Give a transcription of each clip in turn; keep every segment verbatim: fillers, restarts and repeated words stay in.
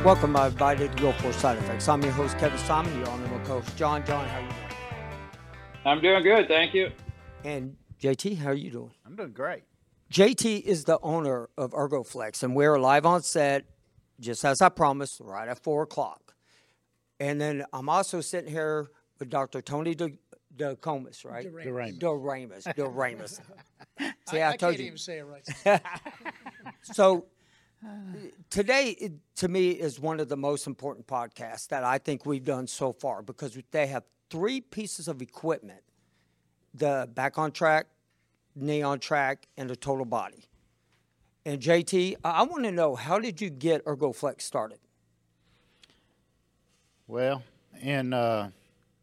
Welcome, everybody, to Go For Side Effects. I'm your host, Kevin Simon. You're on the coach, John. John, how are you doing? I'm doing good, thank you. And J T, how are you doing? I'm doing great. J T is the owner of ErgoFlex, and we're live on set, just as I promised, right at four o'clock. And then I'm also sitting here with Doctor Tony De, DeComas, right? DeRamus. DeRamus. DeRamus. See, I, I, I told can't you. even say it right. So today, it, to me, is one of the most important podcasts that I think we've done so far because they have three pieces of equipment, the back on track, knee on track, and the total body. And J T, I, I want to know, how did you get ErgoFlex started? Well, in uh,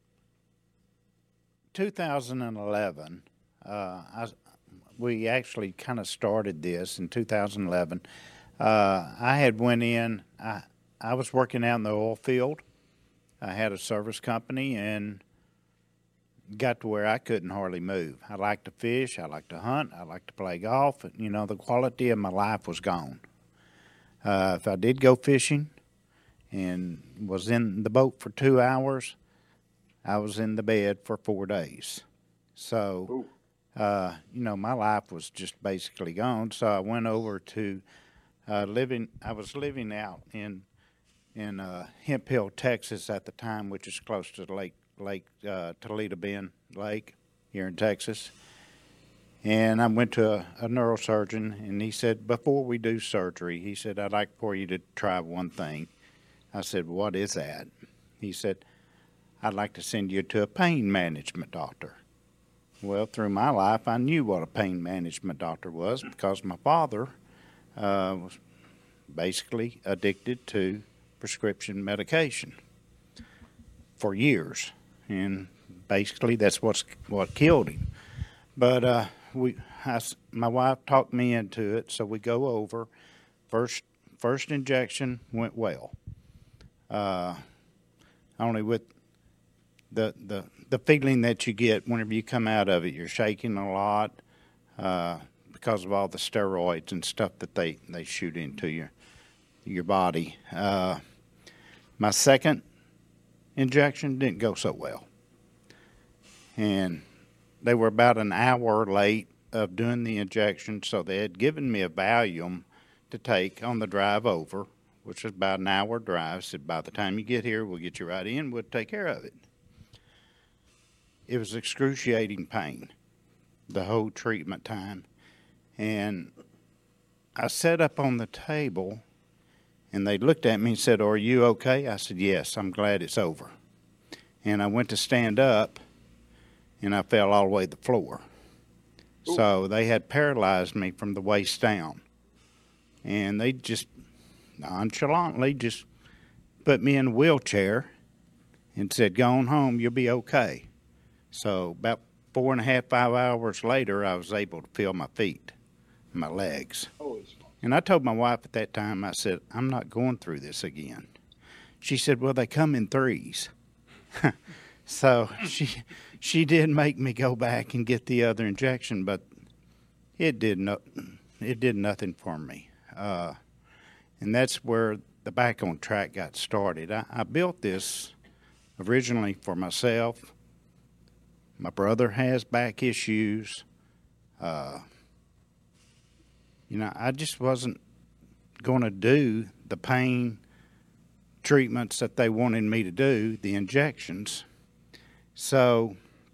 two thousand eleven, uh, I, we actually kind of started this in two thousand eleven. Uh, I had went in, I, I was working out in the oil field. I had a service company and got to where I couldn't hardly move. I liked to fish, I liked to hunt, I liked to play golf. You know, the quality of my life was gone. Uh, if I did go fishing and was in the boat for two hours, I was in the bed for four days. So, uh, you know, my life was just basically gone. So I went over to uh, living, I was living out in in uh, Hemp Hill, Texas at the time, which is close to the Lake, Lake uh, Toledo Bend Lake here in Texas. And I went to a, a neurosurgeon, and he said, before we do surgery, he said, I'd like for you to try one thing. I said, what is that? He said, I'd like to send you to a pain management doctor. Well, through my life, I knew what a pain management doctor was because my father uh, was basically addicted to prescription medication for years. And basically that's what's, what killed him. But uh, we, I, my wife talked me into it, so we go over. First, first injection went well. Uh, only with the, the the feeling that you get whenever you come out of it, you're shaking a lot uh, because of all the steroids and stuff that they, they shoot into your your body. Uh, my second injection didn't go so well, and they were about an hour late of doing the injection, so they had given me a Valium to take on the drive over, which was about an hour drive. Said, by the time you get here, we'll get you right in. We'll take care of it. It was excruciating pain the whole treatment time. And I sat up on the table, and they looked at me and said, are you okay? I said, yes, I'm glad it's over. And I went to stand up, and I fell all the way to the floor. Ooh. So they had paralyzed me from the waist down. And they just nonchalantly just put me in a wheelchair and said, go on home, you'll be okay. So about four and a half, five hours later, I was able to feel my feet, my legs. And I told my wife at that time, I said, I'm not going through this again. She said, well, they come in threes. So she she did make me go back and get the other injection, but it did no, it did nothing for me. Uh, and that's where the back on track got started. I, I built this originally for myself. My brother has back issues. Uh, you know, I just wasn't going to do the pain treatments that they wanted me to do, the injections. So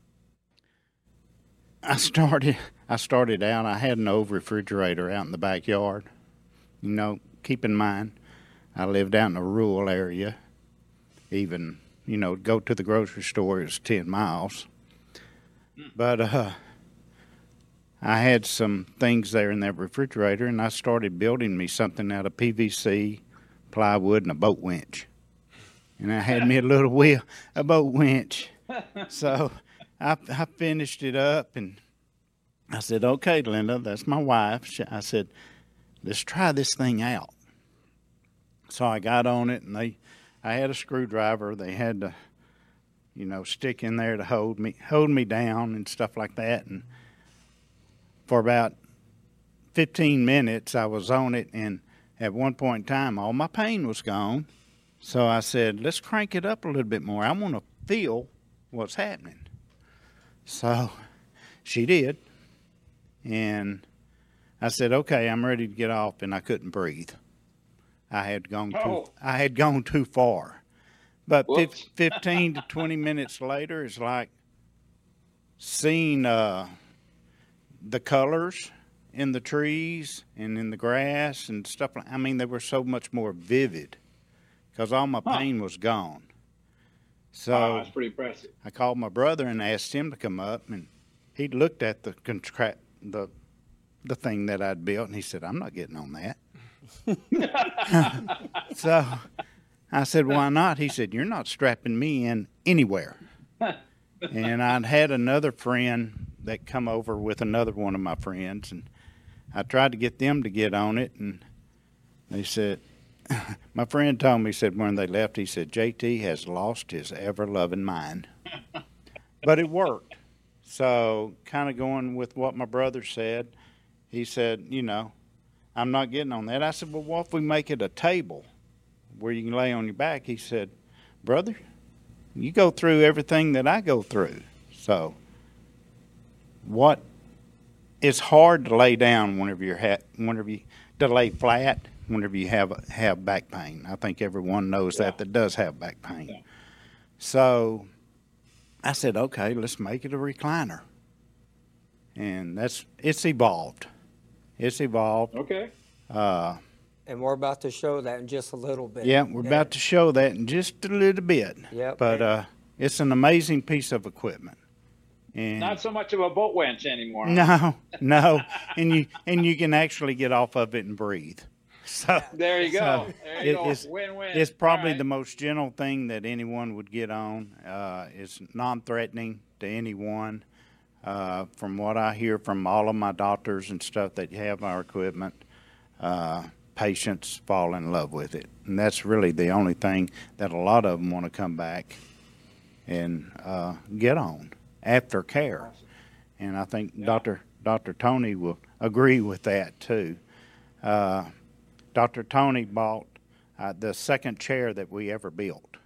I started I started out, I had an old refrigerator out in the backyard. You know, keep in mind, I lived out in a rural area. Even, you know, go to the grocery store is ten miles. But uh, I had some things there in that refrigerator, and I started building me something out of P V C, plywood, and a boat winch. And I had me a little wheel, a boat winch. So I, I finished it up, and I said, okay, Linda, that's my wife. She, I said, let's try this thing out. So I got on it, and they, I had a screwdriver. They had to, you know, stick in there to hold me, hold me down and stuff like that. And for about fifteen minutes, I was on it, and at one point in time, all my pain was gone. So I said, let's crank it up a little bit more. I want to feel what's happening. So she did. And I said, okay, I'm ready to get off, and I couldn't breathe. I had gone too, Oh. I had gone too far. But fif- Whoops. fifteen to twenty minutes later, it's like seeing uh, the colors in the trees and in the grass and stuff. Like, I mean, they were so much more vivid because all my Huh. pain was gone. So Wow, that's pretty impressive. I called my brother and asked him to come up, and he looked at the contract the the thing that I'd built, and he said, "I'm not getting on that." So I said, "Why not?" He said, "You're not strapping me in anywhere." And I'd had another friend that come over with another one of my friends, and I tried to get them to get on it, and they said, my friend told me, he said when they left, he said, J T has lost his ever-loving mind. But it worked. So kind of going with what my brother said, he said, you know, I'm not getting on that. I said, well, what if we make it a table where you can lay on your back? He said, brother, you go through everything that I go through. So what, it's hard to lay down whenever you're, ha- whenever you, to lay flat whenever you have have back pain. I think everyone knows Yeah. that that does have back pain. Yeah. So I said, okay, let's make it a recliner. And that's, it's evolved. It's evolved. Okay. Uh, And we're about to show that in just a little bit. yeah, we're about to show that in just a little bit. Yep. But uh, it's an amazing piece of equipment. And Not so much of a boat winch anymore. no, no, and you and you can actually get off of it and breathe. So There you go. So there you it- go. it's- Win-win. It's probably All right. the most gentle thing that anyone would get on. Uh, it's non-threatening to anyone. Uh, from what I hear from all of my doctors and stuff that have our equipment, uh, patients fall in love with it. And that's really the only thing that a lot of them want to come back and uh, get on after care. And I think Yeah. Doctor Doctor Tony will agree with that too. Uh, Doctor Tony bought uh, the second chair that we ever built,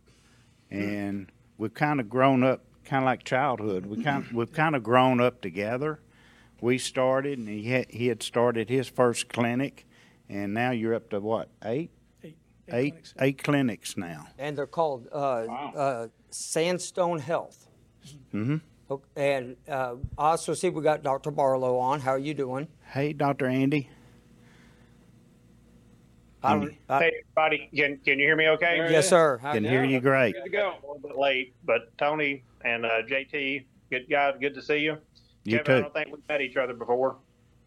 and we've kind of grown up, kind of like childhood. We kind we've kind of grown up together. We started, and he had, he had started his first clinic, and now you're up to what, eight? Eight, Eight, clinics. eight clinics now. And they're called uh, Wow. uh, Sandstone Health. Mm-hmm. Okay, and uh, I also see we got Doctor Barlow on. How are you doing? Hey, Doctor Andy. I don't, I, Hey, everybody, can, can you hear me okay? There yes, sir. How- Can hear you great. Good to go. A little bit late, but Tony and uh, J T, good guys, good to see you. You Kevin, I too. don't think we've met each other before.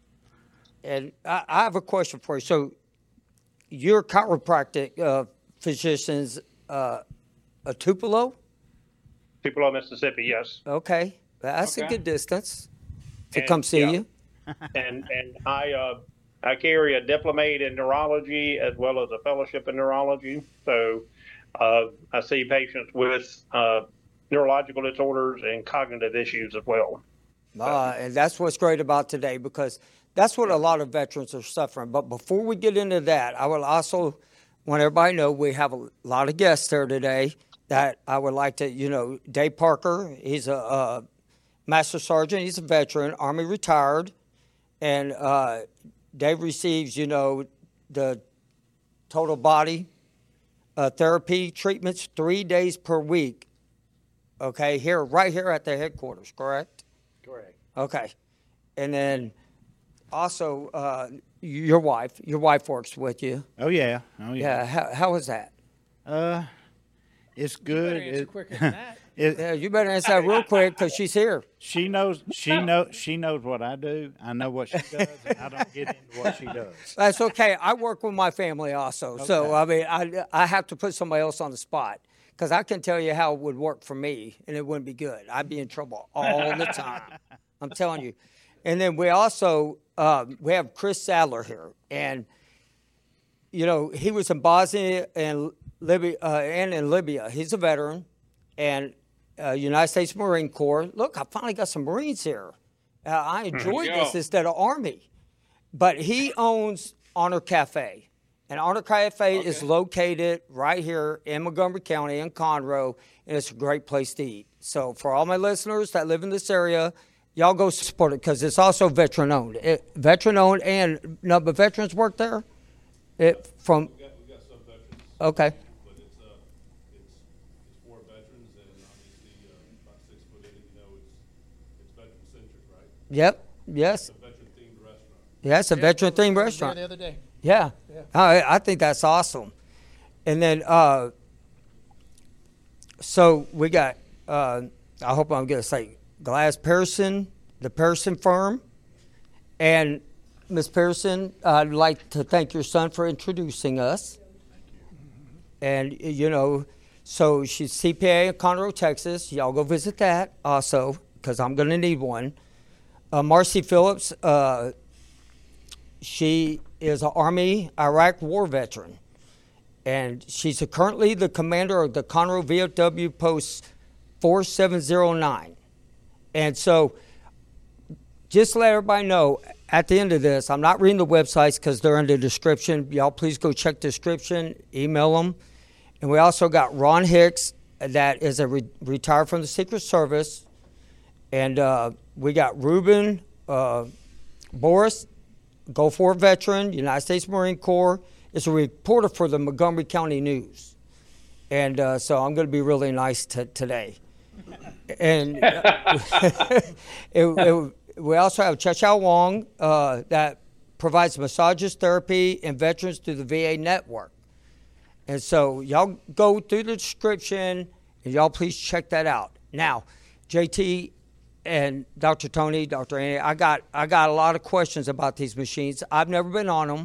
And I, I have a question for you. So, your chiropractic uh, physician's uh, a Tupelo? Tupelo, Mississippi, yes. Okay, that's a Okay. good distance to And, come see yeah. you. and and I uh, I carry a diplomate in neurology as well as a fellowship in neurology. So uh, I see patients with uh, neurological disorders and cognitive issues as well. Uh, and that's what's great about today because that's what a lot of veterans are suffering. But before we get into that, I would also want everybody to know we have a lot of guests here today that I would like to, you know, Dave Parker, he's a, uh Master Sergeant, he's a veteran, Army retired, and uh, Dave receives, you know, the total body uh, therapy treatments three days per week, okay, here, right here at the headquarters, correct? Correct. Okay. And then also, uh, your wife, your wife works with you. Oh yeah. Oh yeah. Yeah. How, how is that? Uh, it's good. Better answer It- quicker than that. it- Yeah, you better answer that real quick because she's here. She knows. She know. She knows what I do. I know what she does. And I don't get into what she does. That's okay. I work with my family also. So, I mean, I, I have to put somebody else on the spot because I can tell you how it would work for me and it wouldn't be good. I'd be in trouble all the time. I'm telling you. And then we also, um, we have Chris Sadler here. And, you know, he was in Bosnia and Libya, uh, and in Libya. He's a veteran and uh, United States Marine Corps. Look, I finally got some Marines here. Uh, I enjoyed you this go. instead of Army. But he owns Honor Cafe. And Honor Cafe Okay. is located right here in Montgomery County in Conroe, and it's a great place to eat. So for all my listeners that live in this area, y'all go support it because it's also veteran owned. It, veteran owned and no, but veterans work there. It from We got, we got some veterans, okay. but it's, uh, it's, it's for veterans, and obviously, uh, about six foot in, you know, it's, it's veteran-centric, right? Yep. Yes. It's a veteran-themed restaurant. Yeah, it's a veteran themed There restaurant. the other day. Yeah, I, I think that's awesome. And then, uh, so we got, uh, I hope I'm going to say Glass Pearson, the Pearson firm. And Miz Pearson, I'd like to thank your son for introducing us. And, you know, so she's C P A in Conroe, Texas. Y'all go visit that also because I'm going to need one. Uh, Marcy Phillips, uh, she is an Army Iraq War veteran, and she's a, currently the commander of the Conroe V F W Post four seven zero nine. And so just to let everybody know, at the end of this, I'm not reading the websites because they're in the description. Y'all please go check the description, email them. And we also got Ron Hicks, that is a re- retired from the Secret Service. And uh, we got Ruben uh, Boris, Gulf War veteran, United States Marine Corps, is a reporter for the Montgomery County News. And uh, so I'm going to be really nice to, today. And uh, it, it, we also have Cha-Cha Wong uh, that provides massages, therapy, and veterans through the V A network. And so y'all go through the description, and y'all please check that out. Now, J T and Doctor Tony, Doctor Annie, I got I got a lot of questions about these machines. I've never been on them,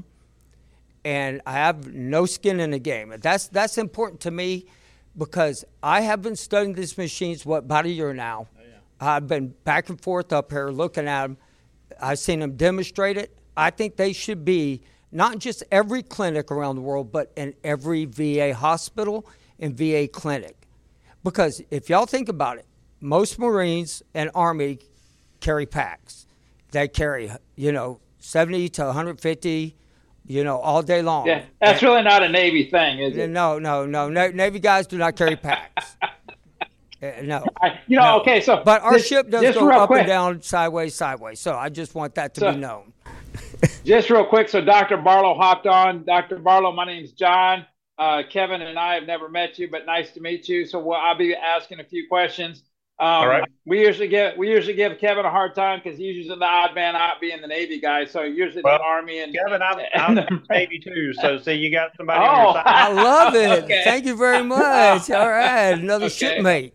and I have no skin in the game. That's that's important to me because I have been studying these machines, what, about a year now. Oh, yeah. I've been back and forth up here looking at them. I've seen them demonstrated. I think they should be not in just every clinic around the world, but in every V A hospital and V A clinic. Because if y'all think about it, most Marines and Army carry packs. They carry, you know, seventy to one hundred fifty, you know, all day long. Yeah, that's and, really not a Navy thing, is it? No, no, no. Na- Navy guys do not carry packs. uh, no. I, you know, no. okay, so but our just, ship does just go real up quick, and down, sideways, sideways. So I just want that to So- be known. Just real quick, so Doctor Barlow hopped on. Doctor Barlow, my name's John. Uh, Kevin and I have never met you, but nice to meet you. So we'll, I'll be asking a few questions. Um, All right. We usually give we usually give Kevin a hard time because he's usually the odd man out being the Navy guy. So usually Well, the Army and Kevin, I'm, I'm Navy too, so see, you got somebody Oh. on your I side. love it. Okay. Thank you very much. All right, another Okay. shipmate.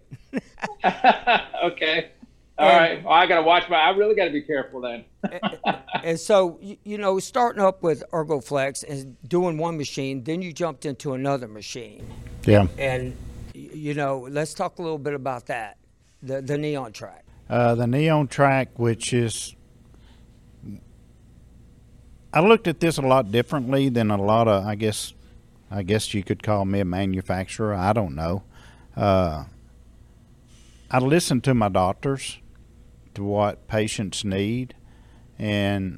okay. All And- right. Well, I got to watch my. I really got to be careful then. And so, you, you know, starting up with ErgoFlex and doing one machine, then you jumped into another machine. Yeah. And, y- you know, let's talk a little bit about that, the, the Neon Track. Uh, the Neon Track, which is, I looked at this a lot differently than a lot of, I guess, I guess you could call me a manufacturer. I don't know. Uh, I listened to my doctors, to what patients need, and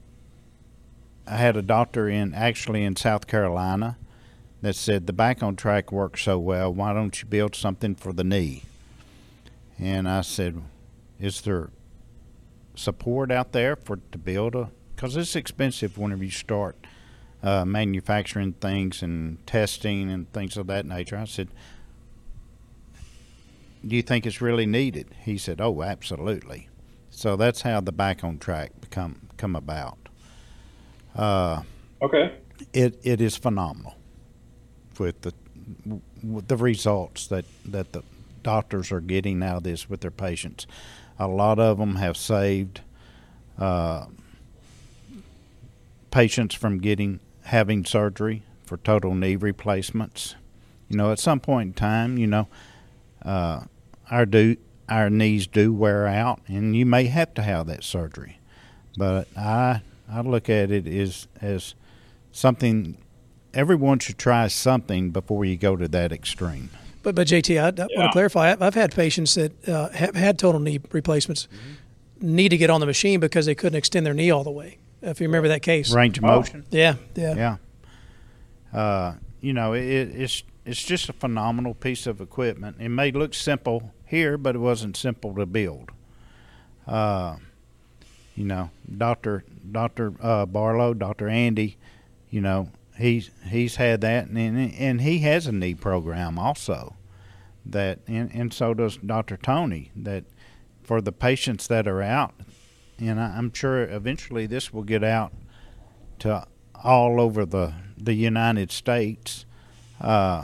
I had a doctor in actually in South Carolina that said the back on track works so well. Why don't you build something for the knee? And I said, is there support out there for to build a? Because it's expensive whenever you start uh, manufacturing things and testing and things of that nature. I said, do you think it's really needed? He said, oh, absolutely. So that's how the back on track become come about. Uh, Okay. it it is phenomenal with the with the results that that the doctors are getting out of this with their patients. A lot of them have saved uh, patients from getting having surgery for total knee replacements. You know, at some point in time, you know, uh, our do our knees do wear out, and you may have to have that surgery. But I I look at it as as something everyone should try something before you go to that extreme. But but J T, I, I want Yeah. to clarify. I've, I've had patients that uh, have had total knee replacements need to get on the machine because they couldn't extend their knee all the way. If you remember that case. Range of Oh. motion. Yeah, yeah. Yeah. Uh, you know, it, it's it's just a phenomenal piece of equipment. It may look simple here, but it wasn't simple to build. Uh, you know, Doctor Doctor Uh, Barlow, Doctor Andy, you know, he's he's had that, and and he has a knee program also. That and, and so does Doctor Tony. That for the patients that are out, and I, I'm sure eventually this will get out to all over the the United States. Uh,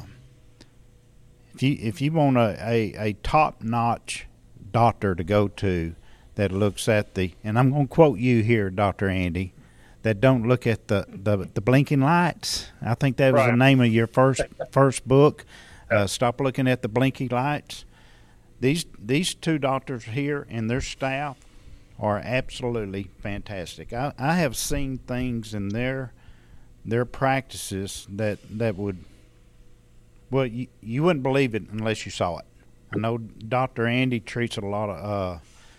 if you if you want a, a, a top notch doctor to go to that looks at the, and I'm going to quote you here, Doctor Andy, that don't look at the, the, the blinking lights. I think that was Right. the name of your first first book. Uh, stop looking at the blinky lights. These these two doctors here and their staff are absolutely fantastic. I, I have seen things in their their practices that that would, well, you, you wouldn't believe it unless you saw it. I know Doctor Andy treats a lot of, uh,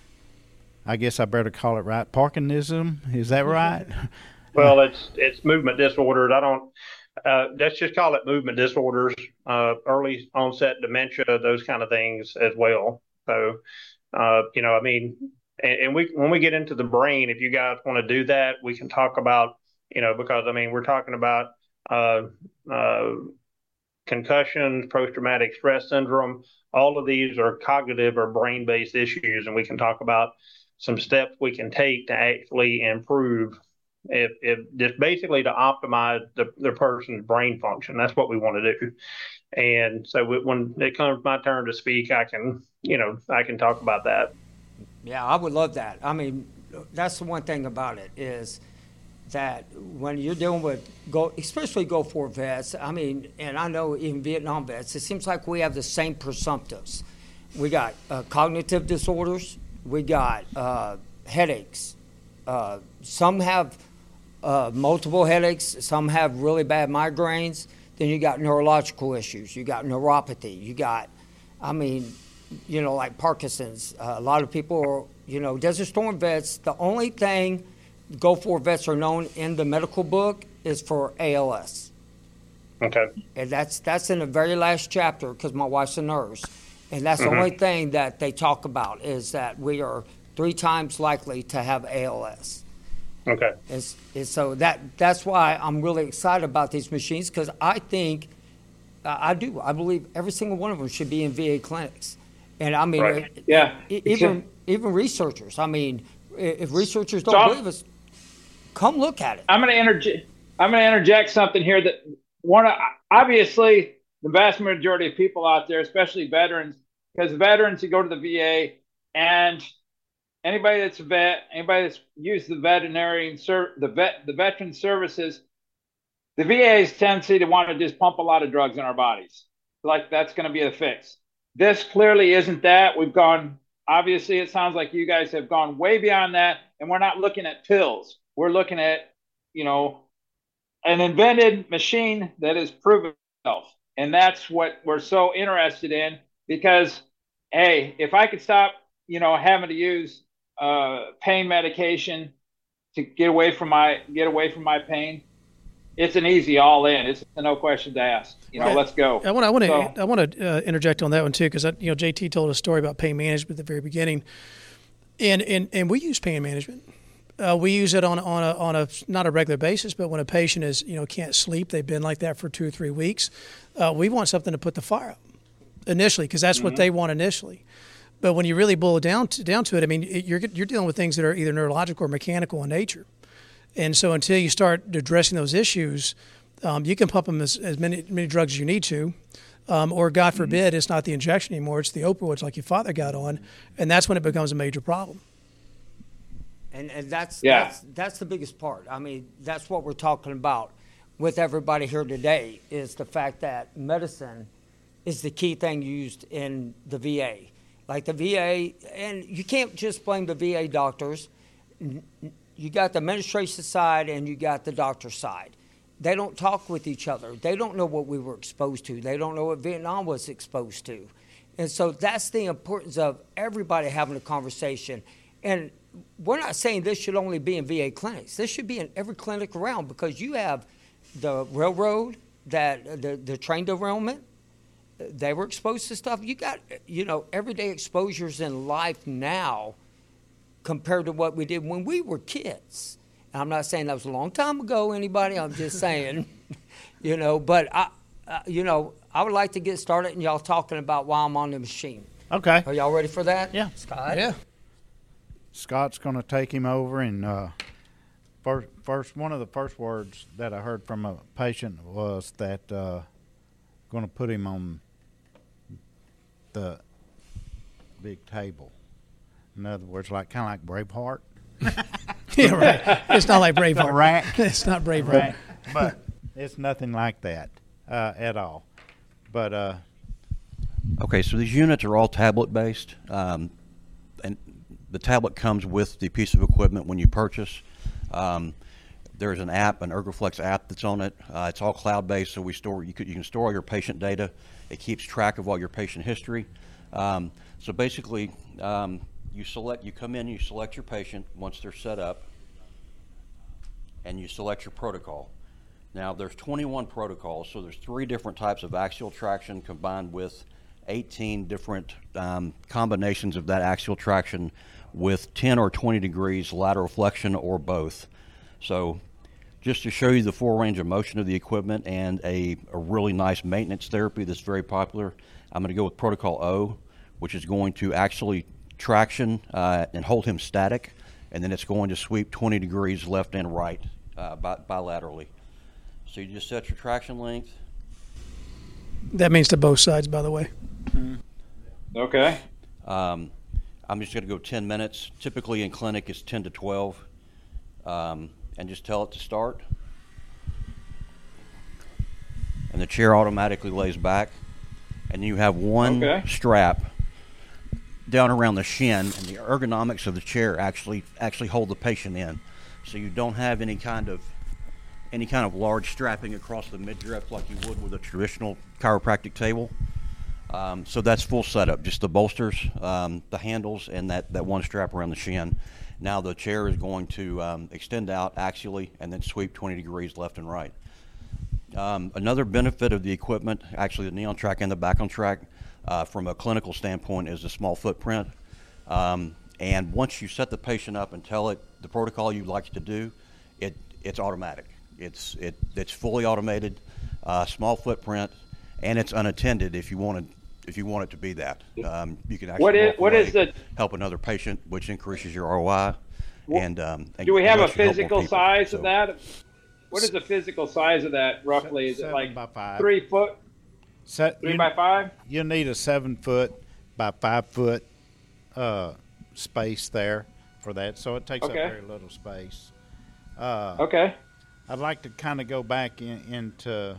I guess I better call it right, Parkinsonism. Is that right? Well, it's it's movement disorders. I don't. Uh, let's just call it movement disorders, uh, early onset dementia, those kind of things as well. So, uh, you know, I mean, and, and we when we get into the brain, if you guys want to do that, we can talk about, you know, because I mean, we're talking about uh, uh, concussions, post-traumatic stress syndrome. All of these are cognitive or brain-based issues, and we can talk about some steps we can take to actually improve. If, if just basically to optimize the, the person's brain function. That's what we want to do. And so when it comes my turn to speak, I can, you know, I can talk about that. Yeah, I would love that. I mean, that's the one thing about it is that when you're dealing with, go, especially Gulf War vets, I mean, and I know even Vietnam vets, it seems like we have the same presumptives. We got uh, cognitive disorders. We got uh, headaches. Uh, some have Uh, multiple headaches, some have really bad migraines. Then you got neurological issues. You got neuropathy. You got, I mean, you know, like Parkinson's. Uh, a lot of people are, you know, Desert Storm vets, the only thing Gulf War vets are known in the medical book is for A L S. Okay. And that's that's in the very last chapter because my wife's a nurse. And that's Mm-hmm. the only thing that they talk about is that we are three times likely to have A L S. Okay. It's, it's, so that that's why I'm really excited about these machines because I think, uh, I do, I believe every single one of them should be in V A clinics. And I mean, Right. uh, Yeah. e- even even researchers, I mean, i- if researchers don't So I'm- believe us, come look at it. I'm going to interject. I'm going to interject something here that one of, obviously the vast majority of people out there, especially veterans, because veterans who go to the V A and anybody that's a vet, anybody that's used the veterinary ser- the vet the veteran services, the V A's tendency to want to just pump a lot of drugs in our bodies, like that's going to be the fix. This clearly isn't that. We've gone. Obviously, it sounds like you guys have gone way beyond that, and we're not looking at pills. We're looking at, you know, an invented machine that has proven itself, and that's what we're so interested in. Because, hey, if I could stop, you know, having to use uh, pain medication to get away from my get away from my pain, it's an easy all in. It's a no questions asked. You know, Yeah. let's go. I want to I want to So- I want to uh, interject on that one too because you know J T told a story about pain management at the very beginning, and and and we use pain management. Uh, we use it on on a on a not a regular basis, but when a patient is you know can't sleep, they've been like that for two or three weeks. Uh, we want something to put the fire up initially because that's mm-hmm. what they want initially. But when you really boil it down to, down to it, I mean, it, you're you're dealing with things that are either neurological or mechanical in nature. And so until you start addressing those issues, um, you can pump them as, as many many drugs as you need to, um, or God forbid, mm-hmm. it's not the injection anymore; it's the opioids like your father got on, and that's when it becomes a major problem. And and that's Yeah. that's that's the biggest part. I mean, that's what we're talking about with everybody here today is the fact that medicine is the key thing used in the V A. Like the V A, and you can't just blame the V A doctors. You got the administration side and you got the doctor side. They don't talk with each other. They don't know what we were exposed to. They don't know what Vietnam was exposed to. And so that's the importance of everybody having a conversation. And we're not saying this should only be in V A clinics. This should be in every clinic around because you have the railroad, that the, the train derailment, they were exposed to stuff. You got, you know, everyday exposures in life now compared to what we did when we were kids. And I'm not saying that was a long time ago, anybody. I'm just saying, you know, but, I, uh, you know, I would like to get started and y'all talking about while I'm on the machine. Okay. Are y'all ready for that? Yeah. Scott? Yeah. Scott's going to take him over, and uh, first, first, one of the first words that I heard from a patient was that uh, going to put him on the big table. In other words, like kind of like Braveheart. Yeah, right. It's not like Braveheart. Rack. It's not Braveheart. Rack. But it's nothing like that uh, at all. But uh, Okay, so these units are all tablet-based, um, and the tablet comes with the piece of equipment when you purchase. Um, there's an app, an ErgoFlex app that's on it. Uh, it's all cloud-based, so we store. You, could, you can store all your patient data. It keeps track of all your patient history. Um, so basically, um, you select. You come in, you select your patient once they're set up, and you select your protocol. Now, there's twenty-one protocols, so there's three different types of axial traction combined with eighteen different um, combinations of that axial traction with ten or twenty degrees lateral flexion or both. So just to show you the full range of motion of the equipment and a, a really nice maintenance therapy that's very popular, I'm going to go with Protocol O, which is going to actually traction uh, and hold him static, and then it's going to sweep twenty degrees left and right uh, bi- bilaterally. So you just set your traction length. That means to both sides, by the way. Okay. Um, I'm just going to go ten minutes. Typically in clinic it's ten to twelve. Um, and just tell it to start. And the chair automatically lays back. And you have one Okay. strap down around the shin, and the ergonomics of the chair actually actually hold the patient in. So you don't have any kind of any kind of large strapping across the midriff like you would with a traditional chiropractic table. Um, so that's full setup, just the bolsters, um, the handles, and that, that one strap around the shin. Now the chair is going to um, extend out axially and then sweep twenty degrees left and right. Um, another benefit of the equipment, actually the knee on track and the back on track, uh, from a clinical standpoint, is a small footprint. Um, and once you set the patient up and tell it the protocol you'd like it to do, it it's automatic. It's it it's fully automated, uh, small footprint, and it's unattended if you want to. If you want it to be that, um, you can actually What is walk what away, is the help another patient, which increases your R O I. And, um, and do we have you a actually help more physical people. size So, of that? What is the physical size of that roughly? Is it Seven like by five. three foot, so three you, by five? you'll need a seven foot by five foot uh, space there for that, so it takes Okay. up very little space. Uh, Okay. I'd like to kind of go back in, into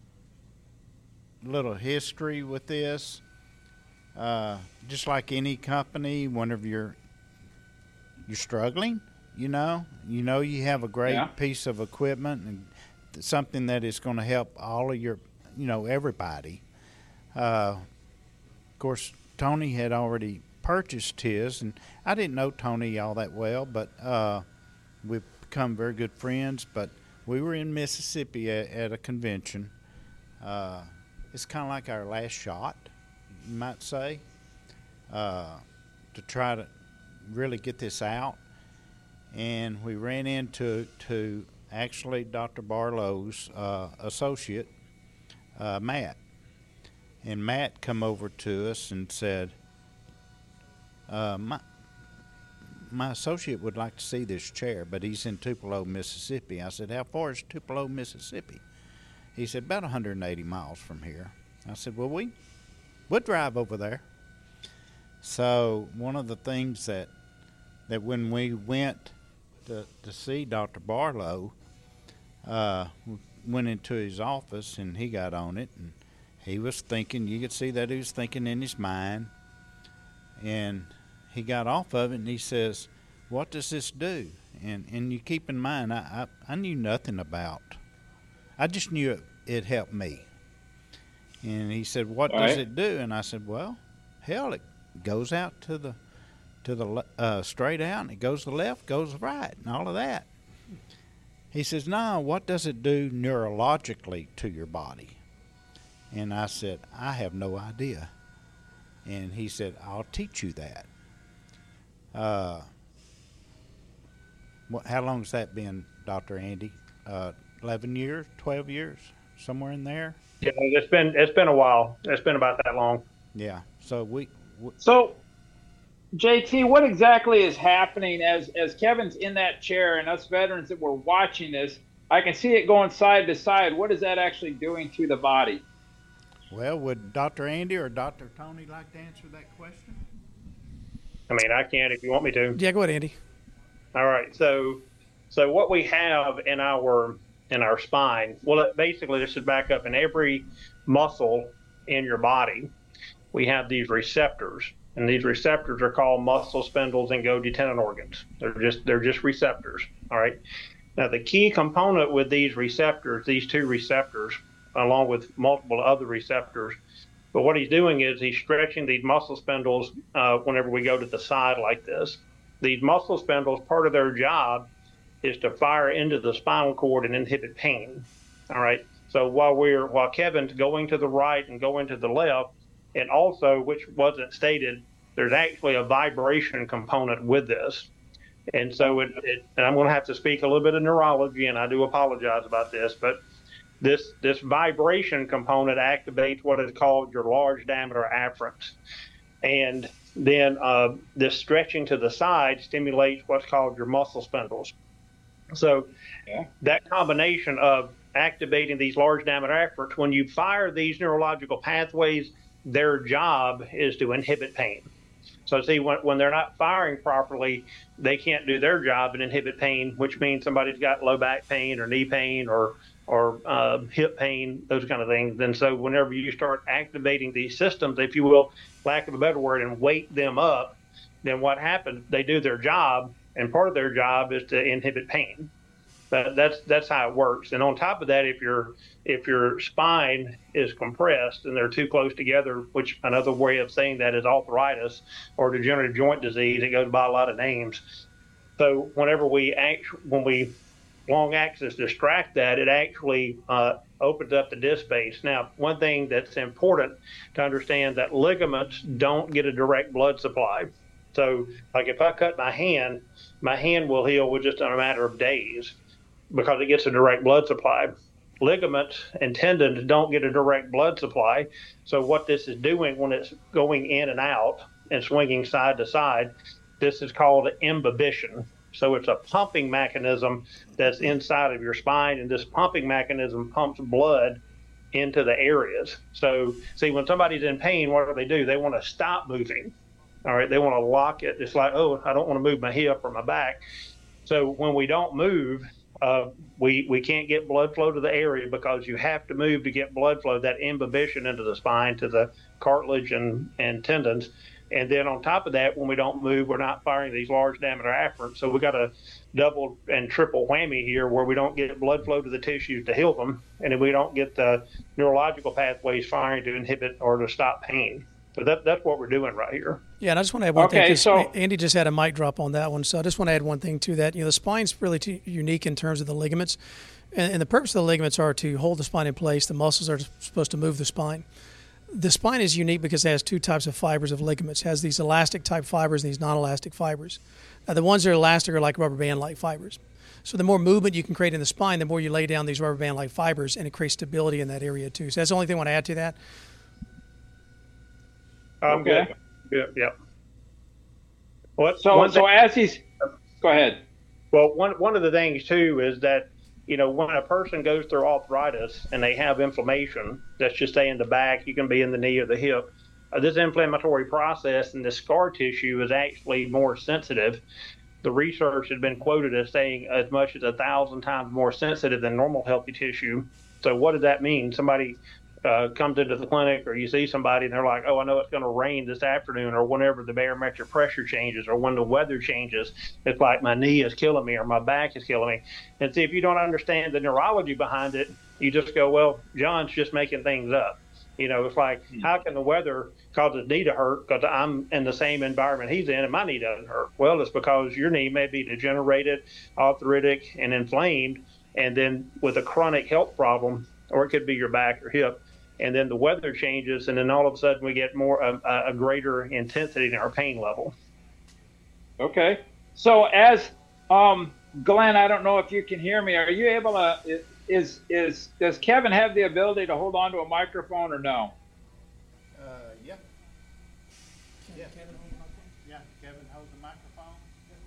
a little history with this. Uh, just like any company, whenever you're you're struggling, you know, you know you have a great Yeah. piece of equipment and th- something that is going to help all of your, you know, everybody. Uh, of course, Tony had already purchased his, and I didn't know Tony all that well, but uh, we've become very good friends. But we were in Mississippi at, at a convention. Uh, it's kind of like our last shot, you might say, uh, to try to really get this out. And we ran into to actually Doctor Barlow's uh, associate, uh, Matt. And Matt come over to us and said, uh, my, my associate would like to see this chair, but he's in Tupelo, Mississippi. I said, how far is Tupelo, Mississippi? He said, about one hundred eighty miles from here. I said, well, we, we'll drive over there. So one of the things that that when we went to, to see Doctor Barlow, uh, we went into his office and he got on it, and he was thinking, you could see that he was thinking in his mind, and he got off of it and he says, what does this do? And and you keep in mind, I, I, I knew nothing about, I just knew it, it helped me. And he said, what All does right. it do? And I said, well, hell, it goes out to the to the le- uh, straight out, and it goes to the left, goes to the right, and all of that. He says, no, what does it do neurologically to your body? And I said, I have no idea. And he said, I'll teach you that. Uh, what, how long has that been, Doctor Andy? Uh, eleven years, twelve years, somewhere in there? Yeah, it's been it's been a while. It's been about that long. Yeah. So we. we So, J T, what exactly is happening as as Kevin's in that chair and us veterans that were watching this? I can see it going side to side. What is that actually doing to the body? Well, would Doctor Andy or Doctor Tony like to answer that question? I mean, I can if you want me to. Yeah, go ahead, Andy. All right. So, so what we have in our in our spine, well, it, basically, this is back up in every muscle in your body. We have these receptors, and these receptors are called muscle spindles and Golgi tendon organs. They're just they're just receptors. All right. Now, the key component with these receptors, these two receptors, along with multiple other receptors, but what he's doing is he's stretching these muscle spindles uh, whenever we go to the side like this. These muscle spindles, part of their job is to fire into the spinal cord and inhibit pain. All right. So while we're while Kevin's going to the right and going to the left, and also, which wasn't stated, there's actually a vibration component with this. And so it, it and I'm going to have to speak a little bit of neurology, and I do apologize about this, but this this vibration component activates what is called your large diameter afferents. And then uh, this stretching to the side stimulates what's called your muscle spindles. So yeah. That combination of activating these large diameter afferents, when you fire these neurological pathways, their job is to inhibit pain. So see, when, when they're not firing properly, they can't do their job and inhibit pain, which means somebody's got low back pain or knee pain or or uh, hip pain, those kind of things. And so whenever you start activating these systems, if you will, lack of a better word, and wake them up, then what happens, they do their job, and part of their job is to inhibit pain. That, that's that's how it works. And on top of that, if your if your spine is compressed and they're too close together, which another way of saying that is arthritis or degenerative joint disease, it goes by a lot of names. So whenever we act, when we long axis distract that, it actually uh, opens up the disc space. Now, one thing that's important to understand that ligaments don't get a direct blood supply. So, like if I cut my hand, my hand will heal with just a matter of days because it gets a direct blood supply. Ligaments and tendons don't get a direct blood supply. So what this is doing when it's going in and out and swinging side to side, this is called imbibition. So it's a pumping mechanism that's inside of your spine, and this pumping mechanism pumps blood into the areas. So see, when somebody's in pain, what do they do? They want to stop moving. All right, they want to lock it. It's like, oh, I don't want to move my hip or my back. So when we don't move, uh, we we can't get blood flow to the area because you have to move to get blood flow, that imbibition into the spine, to the cartilage and, and tendons. And then on top of that, when we don't move, we're not firing these large diameter afferents. So we got a double and triple whammy here where we don't get blood flow to the tissues to heal them, and then we don't get the neurological pathways firing to inhibit or to stop pain. So that, that's what we're doing right here. Yeah, and I just want to add one okay, thing, because so, Andy just had a mic drop on that one. So I just want to add one thing to that. You know, the spine's really too unique in terms of the ligaments, and, and the purpose of the ligaments are to hold the spine in place. The muscles are supposed to move the spine. The spine is unique because it has two types of fibers of ligaments. It has these elastic type fibers and these non-elastic fibers. Now, the ones that are elastic are like rubber band-like fibers. So the more movement you can create in the spine, the more you lay down these rubber band-like fibers, and it creates stability in that area too. So that's the only thing I want to add to that. I'm okay. good. Yeah. yeah. What, so, so as he's, go ahead. Well, one one of the things too is that, you know, when a person goes through arthritis and they have inflammation, let's just say in the back, you can be in the knee or the hip. Uh, this inflammatory process and the scar tissue is actually more sensitive. The research has been quoted as saying as much as a thousand times more sensitive than normal healthy tissue. So what does that mean? Somebody uh, comes into the clinic, or you see somebody and they're like, oh, I know it's going to rain this afternoon, or whenever the barometric pressure changes, or when the weather changes, it's like my knee is killing me or my back is killing me. And see, if you don't understand the neurology behind it, you just go, well, John's just making things up. You know, it's like, how can the weather cause his knee to hurt because I'm in the same environment he's in and my knee doesn't hurt? Well, it's because your knee may be degenerated, arthritic, and inflamed, and then with a chronic health problem, or it could be your back or hip, and then the weather changes, and then all of a sudden we get more a, a greater intensity in our pain level. Okay. So as um, Glenn, I don't know if you can hear me. Are you able to? Is is does Kevin have the ability to hold on to a microphone or no? Uh, yeah. Yeah. Yeah. Kevin holds the microphone.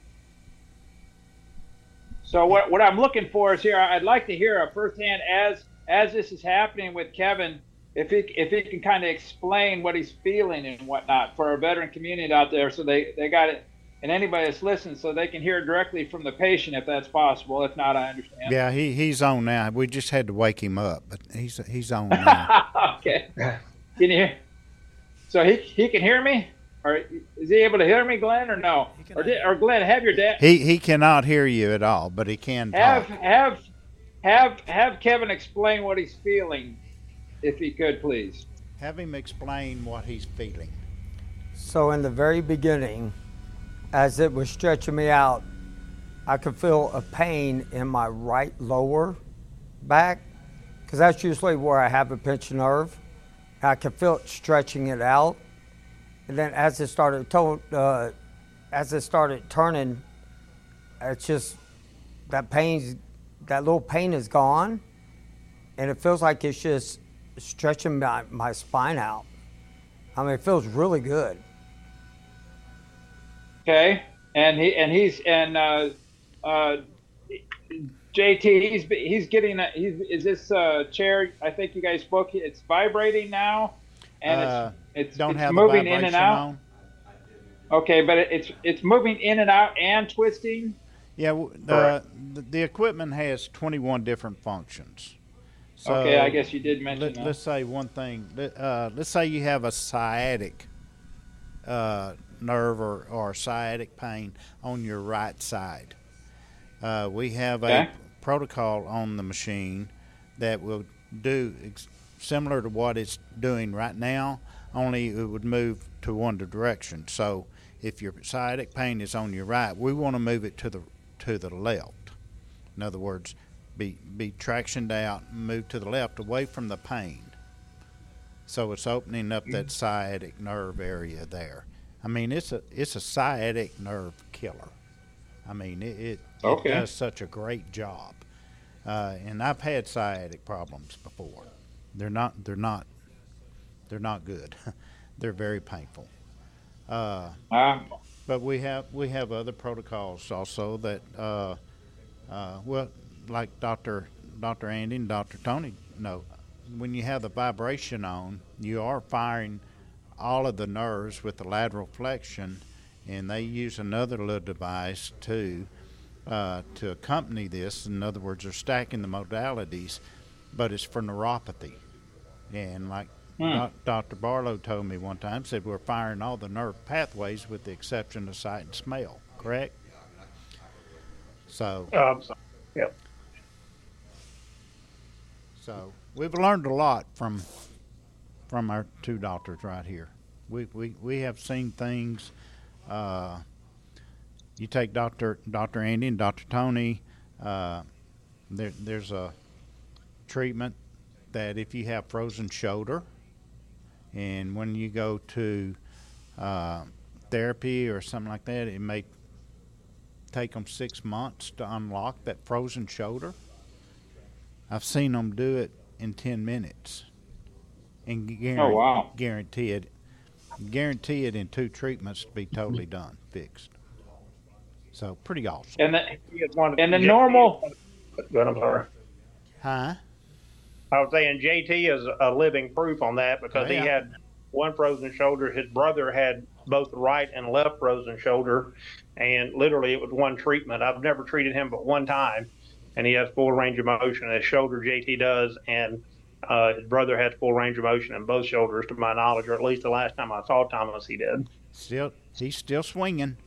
So what what I'm looking for is here. I'd like to hear a firsthand as as this is happening with Kevin. If he if he can kind of explain what he's feeling and whatnot for our veteran community out there, so they they got it. And anybody that's listening, so they can hear directly from the patient if that's possible. If not, I understand. Yeah, he, he's on now. We just had to wake him up, but he's he's on now. Okay. Can you hear? So he he can hear me, or is he able to hear me, Glenn, or no? Or did, or Glenn, have your dad. He he cannot hear you at all, but he can have talk. have have have Kevin explain what he's feeling, if he could, please. Have him explain what he's feeling. So in the very beginning, as it was stretching me out, I could feel a pain in my right lower back, because that's usually where I have a pinched nerve. I could feel it stretching it out, and then as it started to, uh, as it started turning, it's just that pain, that little pain is gone, and it feels like it's just stretching my, my spine out. I mean, it feels really good. Okay, and he and he's and uh, uh, J T, he's he's getting a, he's is this uh, chair? I think you guys spoke. It's vibrating now, and uh, it's it's, don't it's have moving the in and vibration out. on. Okay, but it, it's it's moving in and out and twisting. Yeah, the the, the equipment has twenty-one different functions. So okay, I guess you did mention let, that. Let's say one thing. Uh, let's say you have a sciatic uh, nerve or, or sciatic pain on your right side. Uh, we have okay. a protocol on the machine that will do ex- similar to what it's doing right now, only it would move to one direction. So if your sciatic pain is on your right, we want to move it to the to the left. In other words, be be tractioned out, move to the left, away from the pain. So it's opening up that sciatic nerve area there. I mean, it's a it's a sciatic nerve killer. I mean, it it, okay. it does such a great job. Uh, and I've had sciatic problems before. They're not they're not they're not good. They're very painful. Uh, Um, but we have we have other protocols also that uh, uh, well, like Doctor Doctor Andy and Doctor Tony know, when you have the vibration on, you are firing all of the nerves with the lateral flexion, and they use another little device too uh, to accompany this. In other words, they're stacking the modalities, but it's for neuropathy. And like hmm. doc, Doctor Barlow told me one time, said we're firing all the nerve pathways with the exception of sight and smell. Correct? So. Um, so yep. So we've learned a lot from from our two doctors right here. We we, we have seen things. Uh, you take Doctor Doctor Andy and Doctor Tony. Uh, there there's a treatment that if you have frozen shoulder, and when you go to uh, therapy or something like that, it may take them six months to unlock that frozen shoulder. I've seen them do it in ten minutes, and guarantee, oh, wow. guarantee it, guarantee it in two treatments to be totally done, fixed. So pretty awesome. And the and the normal. Good, I'm sorry. Huh? I was saying J T is a living proof on that because oh, yeah. he had one frozen shoulder. His brother had both right and left frozen shoulder, and literally it was one treatment. I've never treated him but one time. And he has full range of motion. His shoulder, J T does, and uh, his brother has full range of motion in both shoulders, to my knowledge, or at least the last time I saw Thomas, he did. Still, he's still swinging.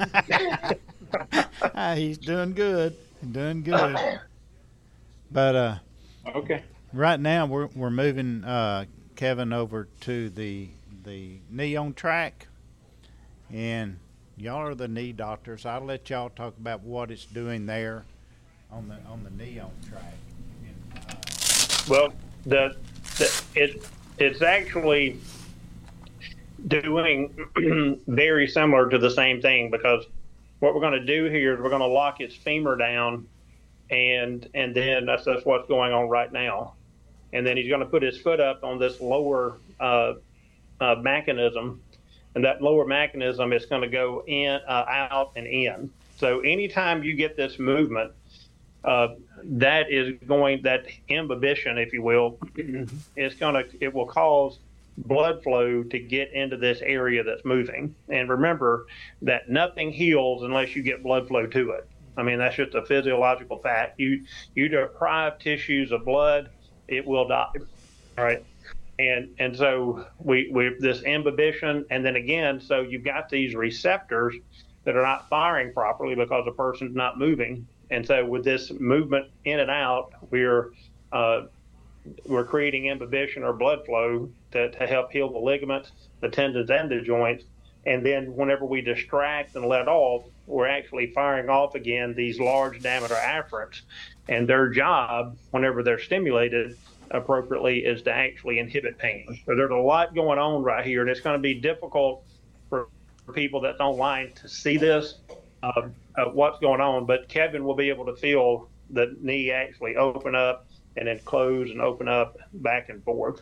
He's doing good, doing good. But uh, okay. Right now we're we're moving uh, Kevin over to the the knee on track, and y'all are the knee doctors. I'll let y'all talk about what it's doing there. on the on the Neon track. And, uh, Well, the, the it it's actually doing very similar to the same thing, because what we're going to do here is we're going to lock its femur down, and and then that's that's what's going on right now. And then he's going to put his foot up on this lower uh, uh, mechanism, and that lower mechanism is going to go in, uh, out, and in. So anytime you get this movement, uh, that is going, that imbibition, if you will, is going to, it will cause blood flow to get into this area that's moving. And remember that nothing heals unless you get blood flow to it. I mean, that's just a physiological fact. You you deprive tissues of blood, it will die. All right. And and so we we this imbibition, and then again, so you've got these receptors that are not firing properly because the person's not moving. And so with this movement in and out, we're uh, we're creating imbibition or blood flow to, to help heal the ligaments, the tendons, and the joints. And then whenever we distract and let off, we're actually firing off again these large diameter afferents. And their job, whenever they're stimulated appropriately, is to actually inhibit pain. So there's a lot going on right here, and it's going to be difficult for people that's online to see this, uh, uh, what's going on. But Kevin will be able to feel the knee actually open up and then close and open up back and forth.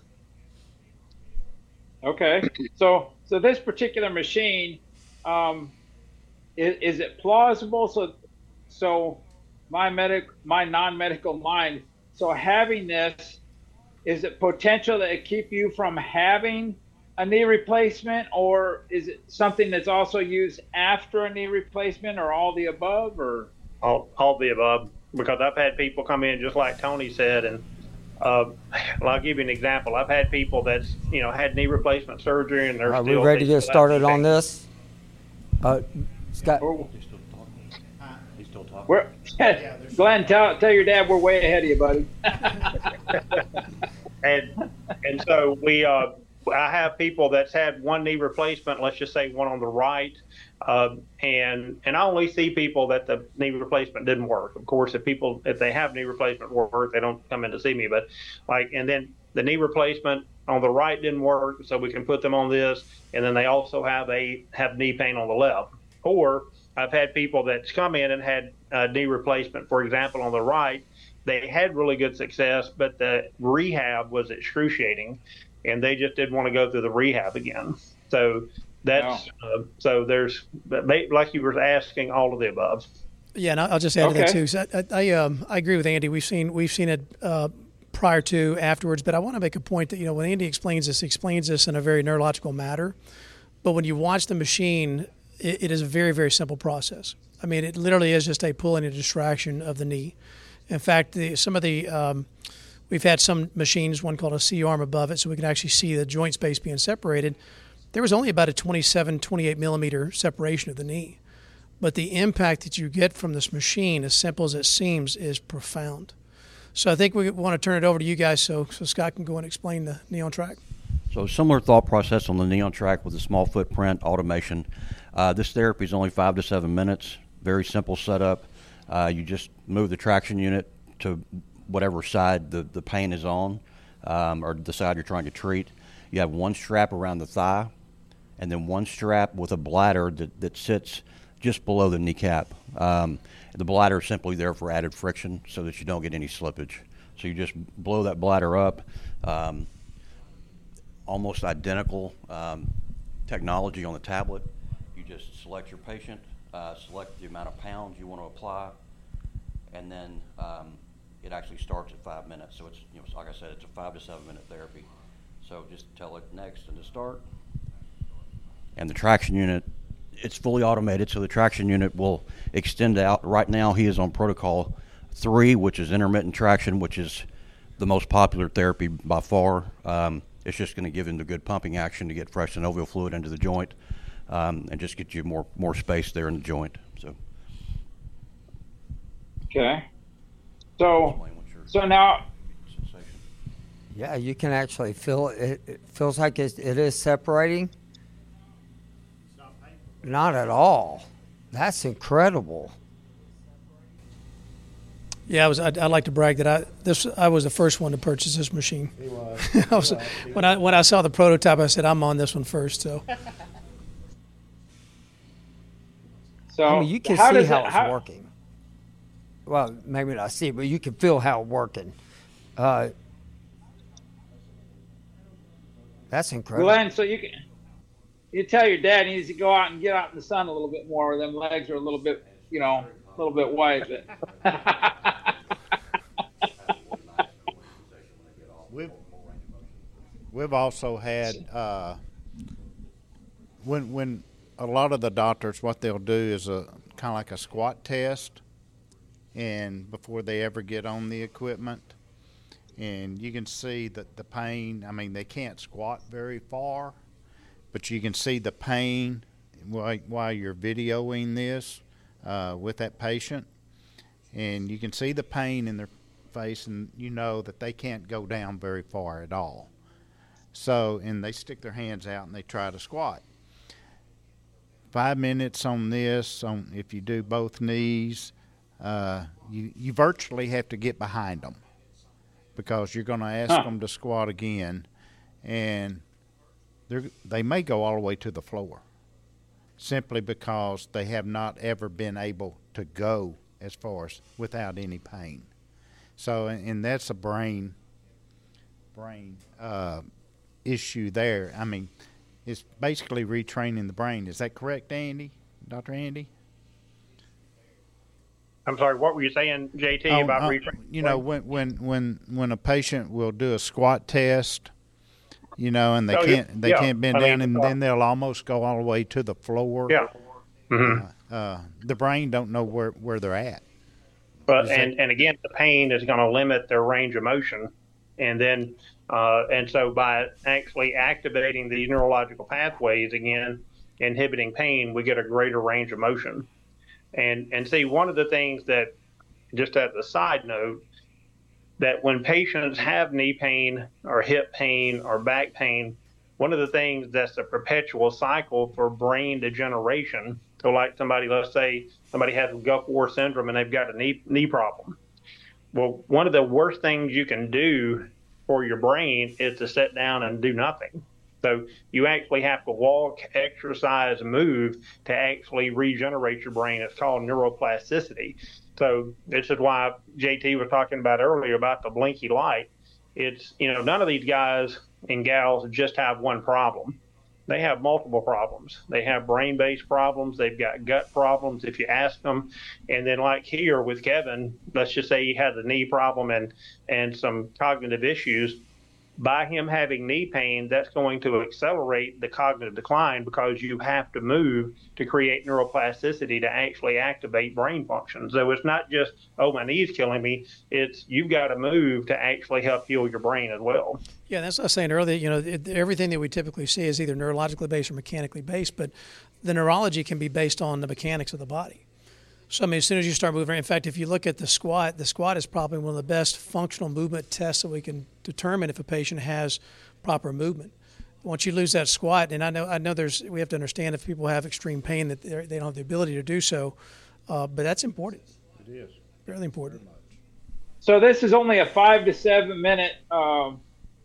Okay, so so this particular machine, um, is, is it plausible? So so my medic my non-medical mind. So having this, is it potential that it keep you from having a knee replacement, or is it something that's also used after a knee replacement, or all the above, or all all the above? Because I've had people come in just like Tony said, and uh, well, I'll give you an example. I've had people that's you know had knee replacement surgery, and they're Are still. we ready to get started on this? Uh, Scott. We're, He's still talking. He's still talking. we're, Glenn, tell tell your dad we're way ahead of you, buddy. and and so we uh, I have people that's had one knee replacement. Let's just say one on the right. Uh, and and I only see people that the knee replacement didn't work. Of course, if people if they have knee replacement work, they don't come in to see me. But like, and then the knee replacement on the right didn't work, so we can put them on this. And then they also have a have knee pain on the left. Or I've had people that's come in and had a knee replacement, for example, on the right. They had really good success, but the rehab was excruciating, and they just didn't want to go through the rehab again. So. That's uh, so there's like you were asking, all of the above. Yeah, and I'll just add Okay. to that too. So I, I, um, I agree with Andy. We've seen we've seen it uh, prior to, afterwards, but I want to make a point that you know when Andy explains this, he explains this in a very neurological manner. But when you watch the machine, it, it is a very very simple process. I mean, it literally is just a pulling and a distraction of the knee. In fact, the, some of the um, we've had some machines, one called a C-arm above it, so we can actually see the joint space being separated. There was only about a twenty-seven, twenty-eight millimeter separation of the knee. But the impact that you get from this machine, as simple as it seems, is profound. So I think we want to turn it over to you guys so, so Scott can go and explain the Neon Track. So similar thought process on the Neon Track with a small footprint automation. Uh, this therapy is only five to seven minutes. Very simple setup. Uh, you just move the traction unit to whatever side the, the pain is on, um, or the side you're trying to treat. You have one strap around the thigh, and then one strap with a bladder that, that sits just below the kneecap. Um, the bladder is simply there for added friction so that you don't get any slippage. So you just blow that bladder up. Um, almost identical um, technology on the tablet. You just select your patient, uh, select the amount of pounds you want to apply, and then um, it actually starts at five minutes. So it's, you know, like I said, it's a five to seven minute therapy. So just tell it next and to start. And the traction unit, it's fully automated, so the traction unit will extend out. Right now he is on protocol three, which is intermittent traction, which is the most popular therapy by far. Um, it's just going to give him the good pumping action to get fresh synovial fluid into the joint, um, and just get you more more space there in the joint. So. Okay. So so now. Yeah, you can actually feel it. It feels like it, it is separating. Not at all. That's incredible. Yeah, I was. I'd, I'd like to brag that I this I was the first one to purchase this machine. He was. I was when I when I saw the prototype, I said I'm on this one first. So So I mean, you can how see does how it- it's how- working. Well, maybe not see, but you can feel how it's working. Uh, that's incredible. Glenn, so you can you tell your dad he needs to go out and get out in the sun a little bit more. Them legs are a little bit, you know, a little bit white. But We've, we've also had, uh, when, when a lot of the doctors, what they'll do is a kind of like a squat test, and before they ever get on the equipment, and you can see that the pain, I mean, they can't squat very far, but you can see the pain while, while you're videoing this uh, with that patient, and you can see the pain in their face, and you know that they can't go down very far at all. So, and they stick their hands out and they try to squat. Five minutes on this, on if you do both knees, uh, you, you virtually have to get behind them, because you're going to ask Huh. them to squat again, and they're, they may go all the way to the floor, simply because they have not ever been able to go as far as without any pain. So, and, and that's a brain brain uh, issue there. I mean, it's basically retraining the brain. Is that correct, Andy? Doctor Andy? I'm sorry, what were you saying, J T, Oh, about uh, retraining? you know, when when when when a patient will do a squat test, you know, and they Oh, yeah. can't they Yeah. can't bend I mean, down, and uh, then they'll almost go all the way to the floor. Yeah. hmm Uh, the brain don't know where where they're at. But Is that- and, and again, the pain is going to limit their range of motion, and then uh, and so by actually activating the neurological pathways again, inhibiting pain, we get a greater range of motion. And and see, one of the things that, just as a side note, that when patients have knee pain or hip pain or back pain, one of the things that's a perpetual cycle for brain degeneration. So like somebody, let's say somebody has Gulf-War syndrome and they've got a knee knee problem. Well, one of the worst things you can do for your brain is to sit down and do nothing. So you actually have to walk, exercise, move to actually regenerate your brain. It's called neuroplasticity. So this is why J T was talking about earlier about the blinky light. It's, you know, none of these guys and gals just have one problem. They have multiple problems. They have brain-based problems. They've got gut problems if you ask them. And then like here with Kevin, let's just say he has a knee problem and, and some cognitive issues. By him having knee pain, that's going to accelerate the cognitive decline, because you have to move to create neuroplasticity to actually activate brain function. So it's not just, oh, my knee's killing me. It's you've got to move to actually help heal your brain as well. yeah, that's what I was saying earlier. You know, it, everything that we typically see is either neurologically based or mechanically based, but the neurology can be based on the mechanics of the body. So, I mean, as soon as you start moving, in fact, if you look at the squat, the squat is probably one of the best functional movement tests that we can determine if a patient has proper movement. Once you lose that squat, and I know, I know, there's, we have to understand if people have extreme pain that they're- they don't have the ability to do so, uh, but that's important. It is. Really important. so this is only a five to seven minute, um,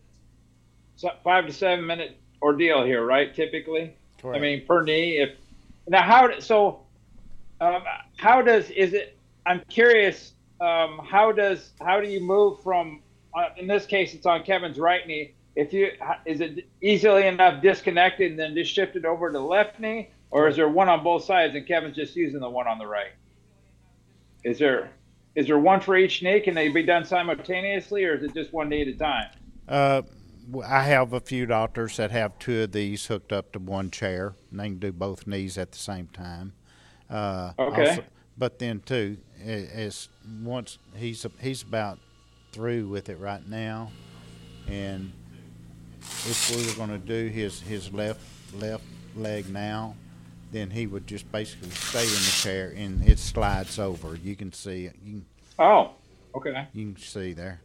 so- five to seven minute ordeal here, right? Typically, Correct. I mean, per knee. If now, how so? Um, how does is it? I'm curious. Um, how does how do you move from? Uh, in this case, it's on Kevin's right knee. If you is it easily enough disconnected and then just shifted over to the left knee, or is there one on both sides and Kevin's just using the one on the right? Is there is there one for each knee? Can they be done simultaneously, or is it just one knee at a time? Uh, w- I have a few doctors that have two of these hooked up to one chair, and they can do both knees at the same time. Uh, Okay. also- but then too, a- as once he's he's about through with it right now, and if we were going to do his his left left leg now, then he would just basically stay in the chair and it slides over. You can see it. You can, Oh, okay. you can see there,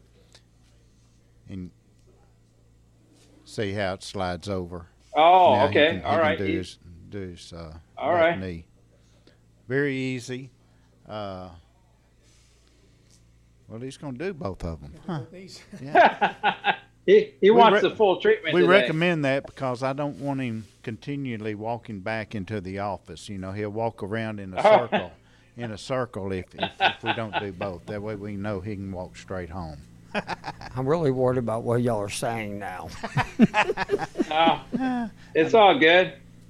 and see how it slides over. Oh, Now he okay. can- he All can right. do He- his, do his uh, All left right. knee. Very easy. Uh, Well, he's going to do both of them. Huh. These. Yeah. he he We wants re- the full treatment. We today. recommend that because I don't want him continually walking back into the office. You know, he'll walk around in a circle, in a circle if, if, if we don't do both. That way we know he can walk straight home. I'm really worried about what y'all are saying now. No, it's all good.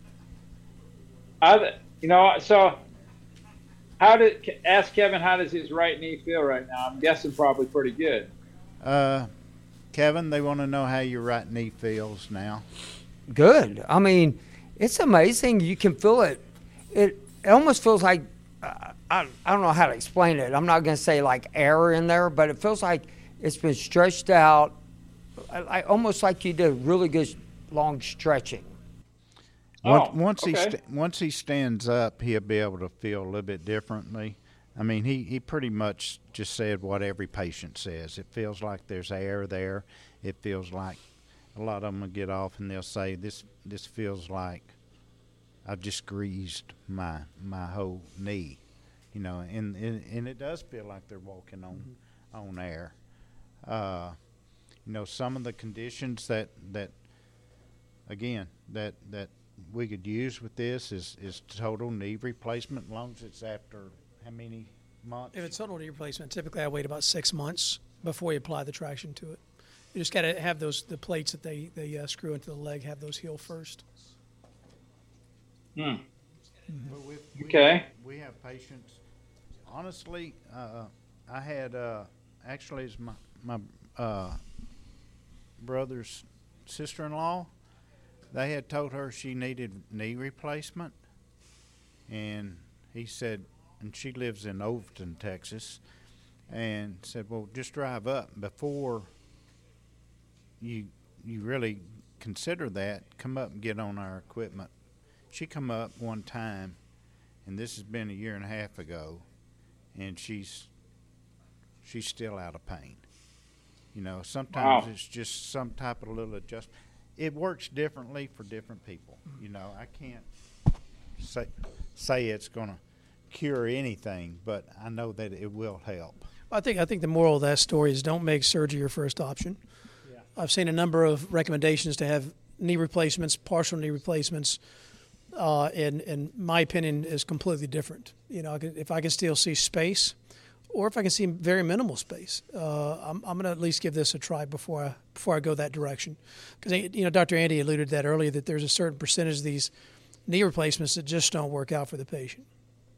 I, you know, so how did ask Kevin how does his right knee feel right now? I'm guessing probably pretty good. Uh, Kevin, they want to know how your right knee feels now. Good. I mean, it's amazing. You can feel it. It, it almost feels like, uh, I, I don't know how to explain it. I'm not going to say like air in there, but it feels like it's been stretched out, like, almost like you did really good long stretching. Once, Oh, once okay. he st- once he stands up, he'll be able to feel a little bit differently. I mean, he, he pretty much just said what every patient says. It feels like there's air there. It feels like a lot of them will get off and they'll say, this this feels like I've just greased my my whole knee, you know, and, and, and it does feel like they're walking on mm-hmm. on air. Uh, you know, some of the conditions that, that again, that, that we could use with this is, is total knee replacement, as long as it's after how many months? If it's total knee replacement, typically I wait about six months before you apply the traction to it. You just got to have those the plates that they they uh, screw into the leg, have those heal first. Hmm. Mm-hmm. we, we, Okay. We have patients. Honestly, uh, I had uh, actually it's my my uh, brother's sister-in-law. They had told her she needed knee replacement, and he said, and she lives in Overton, Texas, and said, well, just drive up before you you really consider that. Come up and get on our equipment. She come up one time, and this has been a year and a half ago, and she's she's still out of pain. You know, sometimes Wow. it's just some type of little adjustment. It works differently for different people. You know, I can't say say it's going to cure anything, but I know that it will help. I think I think the moral of that story is don't make surgery your first option. Yeah. I've seen a number of recommendations to have knee replacements, partial knee replacements, uh, and and my opinion is completely different. You know, I can, if I can still see space, or if I can see very minimal space, uh, I'm I'm going to at least give this a try before I before I go that direction. Because you know, Doctor Andy alluded to that earlier, that there's a certain percentage of these knee replacements that just don't work out for the patient.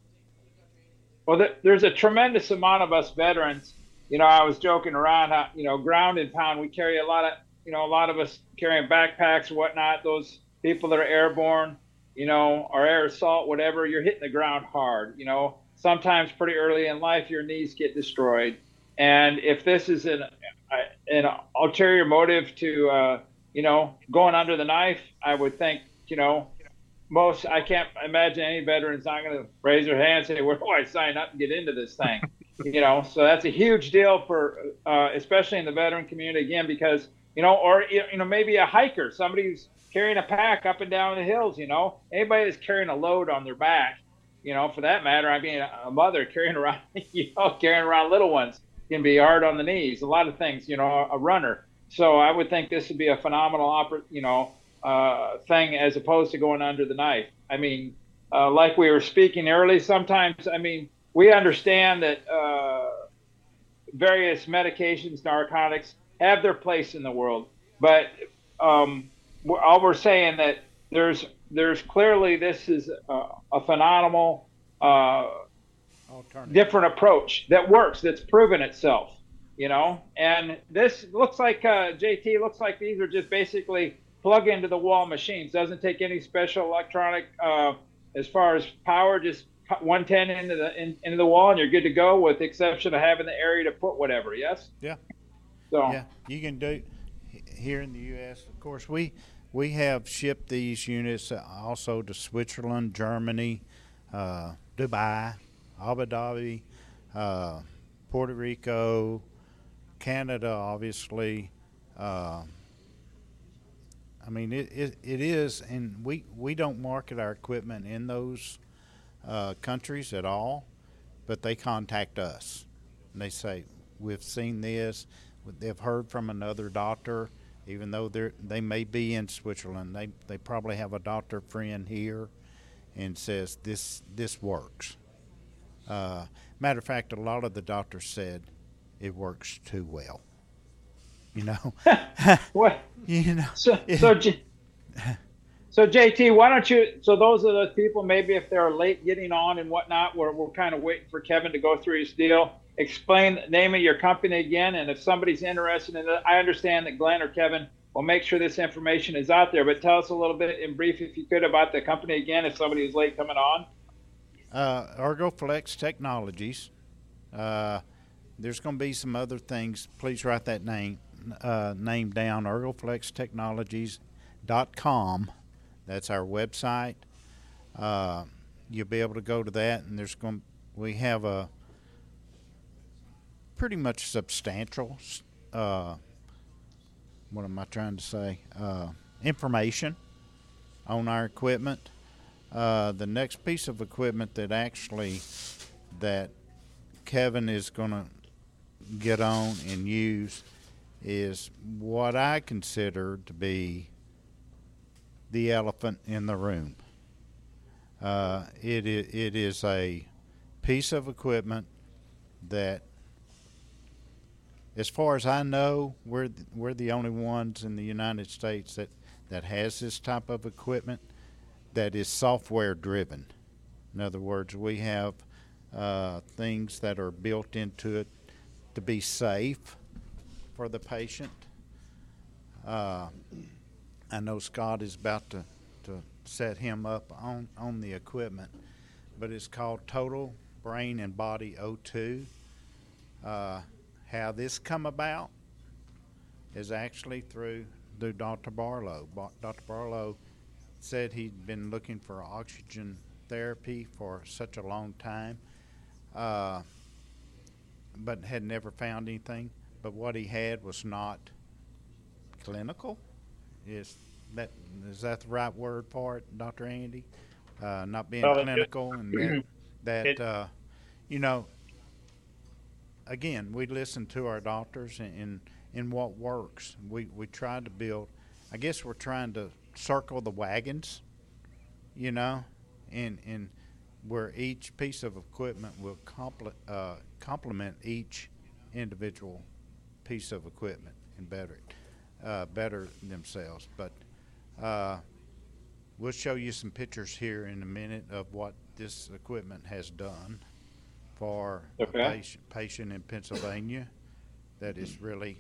Well, there, there's a tremendous amount of us veterans. You know, I was joking around how, you know, ground and pound, we carry a lot of, you know, a lot of us carrying backpacks and whatnot. Those people that are airborne, you know, or air assault, whatever, you're hitting the ground hard. You know, sometimes pretty early in life, your knees get destroyed. And if this is an, an ulterior motive to, uh, you know, going under the knife, I would think, you know, most, I can't imagine any veteran's not going to raise their hand and say, where do I sign up and get into this thing? You know, so that's a huge deal for, uh, especially in the veteran community, again, because, you know, or, you know, maybe a hiker, somebody who's carrying a pack up and down the hills, you know, anybody that's carrying a load on their back, you know, for that matter, I mean, a mother carrying around, you know, carrying around little ones can be hard on the knees, a lot of things, you know, a runner. So I would think this would be a phenomenal, oppor- you know, uh, thing as opposed to going under the knife. I mean, uh, like we were speaking early, sometimes, I mean, we understand that uh, various medications, narcotics have their place in the world, but um, we're, all we're saying that there's there's clearly this is a, a phenomenal, uh, different approach that works, that's proven itself, you know. And this looks like uh, J T looks like these are just basically plug into the wall machines. Doesn't take any special electronic uh, as far as power. Just one ten into the in, into the wall, and you're good to go. With the exception of having the area to put whatever. Yes. Yeah. So. Yeah, you can do here in the U S. Of course, we we have shipped these units also to Switzerland, Germany, uh, Dubai, Abu Dhabi, uh, Puerto Rico, Canada, obviously. Uh, I mean, it, it, it is, and we, we don't market our equipment in those uh, countries at all, but they contact us. And they say, we've seen this. They've heard from another doctor, even though they they may be in Switzerland. They they probably have a doctor friend here, and says this this works. Uh, matter of fact, a lot of the doctors said it works too well. You know. What? You know. So so. J- So J T, why don't you? So those are the people. Maybe if they're late getting on and whatnot, we're we're kind of waiting for Kevin to go through his deal. Explain the name of your company again, and if somebody's interested in it, I understand that Glenn or Kevin will make sure this information is out there. But tell us a little bit in brief, if you could, about the company again, if somebody is late coming on. Uh, ErgoFlex Technologies. Uh, there's going to be some other things. Please write that name uh, name down. ErgoFlex Technologies dot com. That's our website. Uh, you'll be able to go to that, and there's going. We have a pretty much substantial. Uh, what am I trying to say? Uh, information on our equipment. Uh, the next piece of equipment that actually that Kevin is going to get on and use is what I consider to be the elephant in the room. Uh, it, is, it is a piece of equipment that, as far as I know, we're, we're the only ones in the United States that, that has this type of equipment that is software driven. In other words, we have uh, things that are built into it to be safe for the patient. Uh, I know Scott is about to, to set him up on, on the equipment, but it's called Total Brain and Body O two. Uh, how this come about is actually through, through Doctor Barlow. Doctor Barlow said he'd been looking for oxygen therapy for such a long time, uh, but had never found anything. But what he had was not clinical. Is that is that the right word for it, Doctor Andy? Uh, not being well, clinical, it, and that, that it, uh, you know, again, we listen to our doctors and in, in what works. We we try to build. I guess we're trying to circle the wagons, you know, and and where each piece of equipment will compl- uh, complement each individual piece of equipment and better it. Uh, better themselves. But uh, we'll show you some pictures here in a minute of what this equipment has done for okay. a patient, patient in Pennsylvania that is really,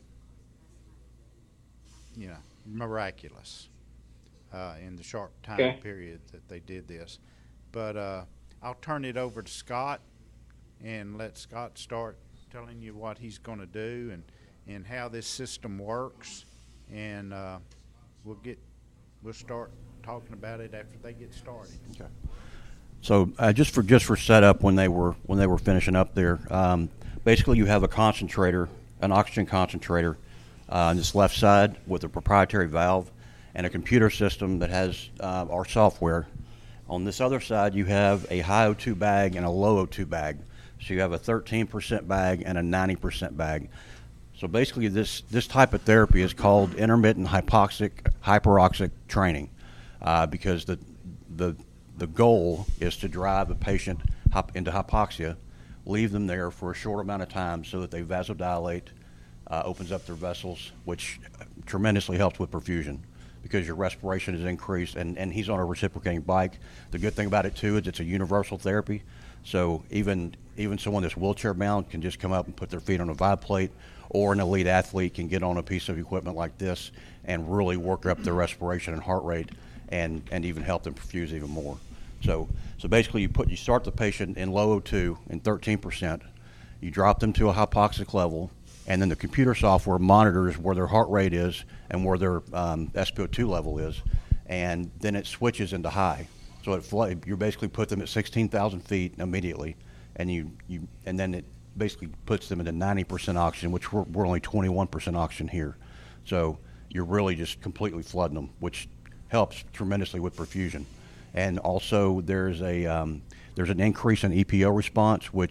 you know, miraculous uh, in the short time okay. period that they did this. But uh, I'll turn it over to Scott and let Scott start telling you what he's going to do and, and how this system works. And uh, we'll get we'll start talking about it after they get started. Okay. So uh, just for just for setup, when they were when they were finishing up there, um, basically you have a concentrator, an oxygen concentrator, uh, on this left side with a proprietary valve, and a computer system that has uh, our software. On this other side, you have a high O two bag and a low O two bag. So you have a thirteen percent bag and a ninety percent bag. So basically, this, this type of therapy is called intermittent hypoxic hyperoxic training, uh, because the the the goal is to drive a patient hop into hypoxia, leave them there for a short amount of time so that they vasodilate, uh, opens up their vessels, which tremendously helps with perfusion because your respiration is increased. And, and he's on a reciprocating bike. The good thing about it too is it's a universal therapy. So even even someone that's wheelchair bound can just come up and put their feet on a vibe plate, or an elite athlete can get on a piece of equipment like this and really work up their respiration and heart rate and, and even help them perfuse even more. So so basically you put you start the patient in low O two in thirteen percent, you drop them to a hypoxic level, and then the computer software monitors where their heart rate is and where their um, S p O two level is, and then it switches into high. So it fl- you basically put them at sixteen thousand feet immediately, and you, you and then it basically puts them into ninety percent oxygen, which we're, we're only twenty-one percent oxygen here. So you're really just completely flooding them, which helps tremendously with perfusion. And also there's a um, there's an increase in E P O response, which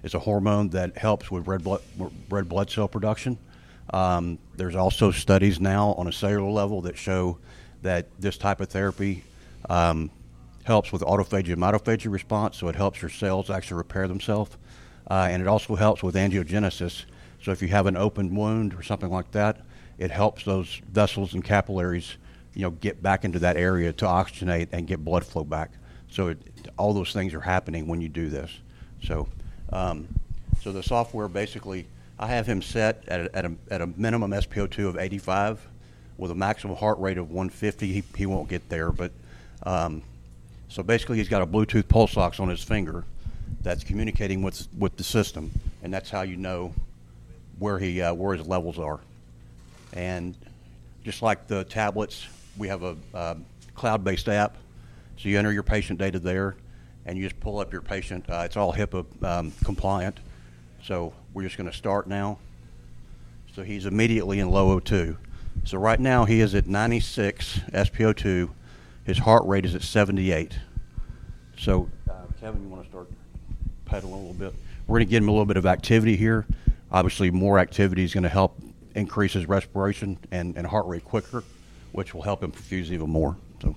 It's a hormone that helps with red blood red blood cell production. Um, there's also studies now on a cellular level that show that this type of therapy um, helps with autophagy and mitophagy response, so it helps your cells actually repair themselves. Uh, and it also helps with angiogenesis. So if you have an open wound or something like that, it helps those vessels and capillaries, you know, get back into that area to oxygenate and get blood flow back. So it, all those things are happening when you do this. So, um, so the software basically, I have him set at a, at a, at a minimum S P O two of eighty-five with a maximum heart rate of one fifty. He, he won't get there, but um, so basically he's got a Bluetooth pulse ox on his finger that's communicating with with the system, and that's how you know where he uh, where his levels are. And just like the tablets, we have a uh, cloud-based app, so you enter your patient data there, and you just pull up your patient. Uh, it's all HIPAA um, compliant. So we're just going to start now. So he's immediately in low O two. So right now he is at ninety-six S P O two. His heart rate is at seventy-eight. So uh, Kevin, you want to start pedaling a little bit? We're going to get him a little bit of activity here. Obviously, more activity is going to help increase his respiration and, and heart rate quicker, which will help him perfuse even more. So.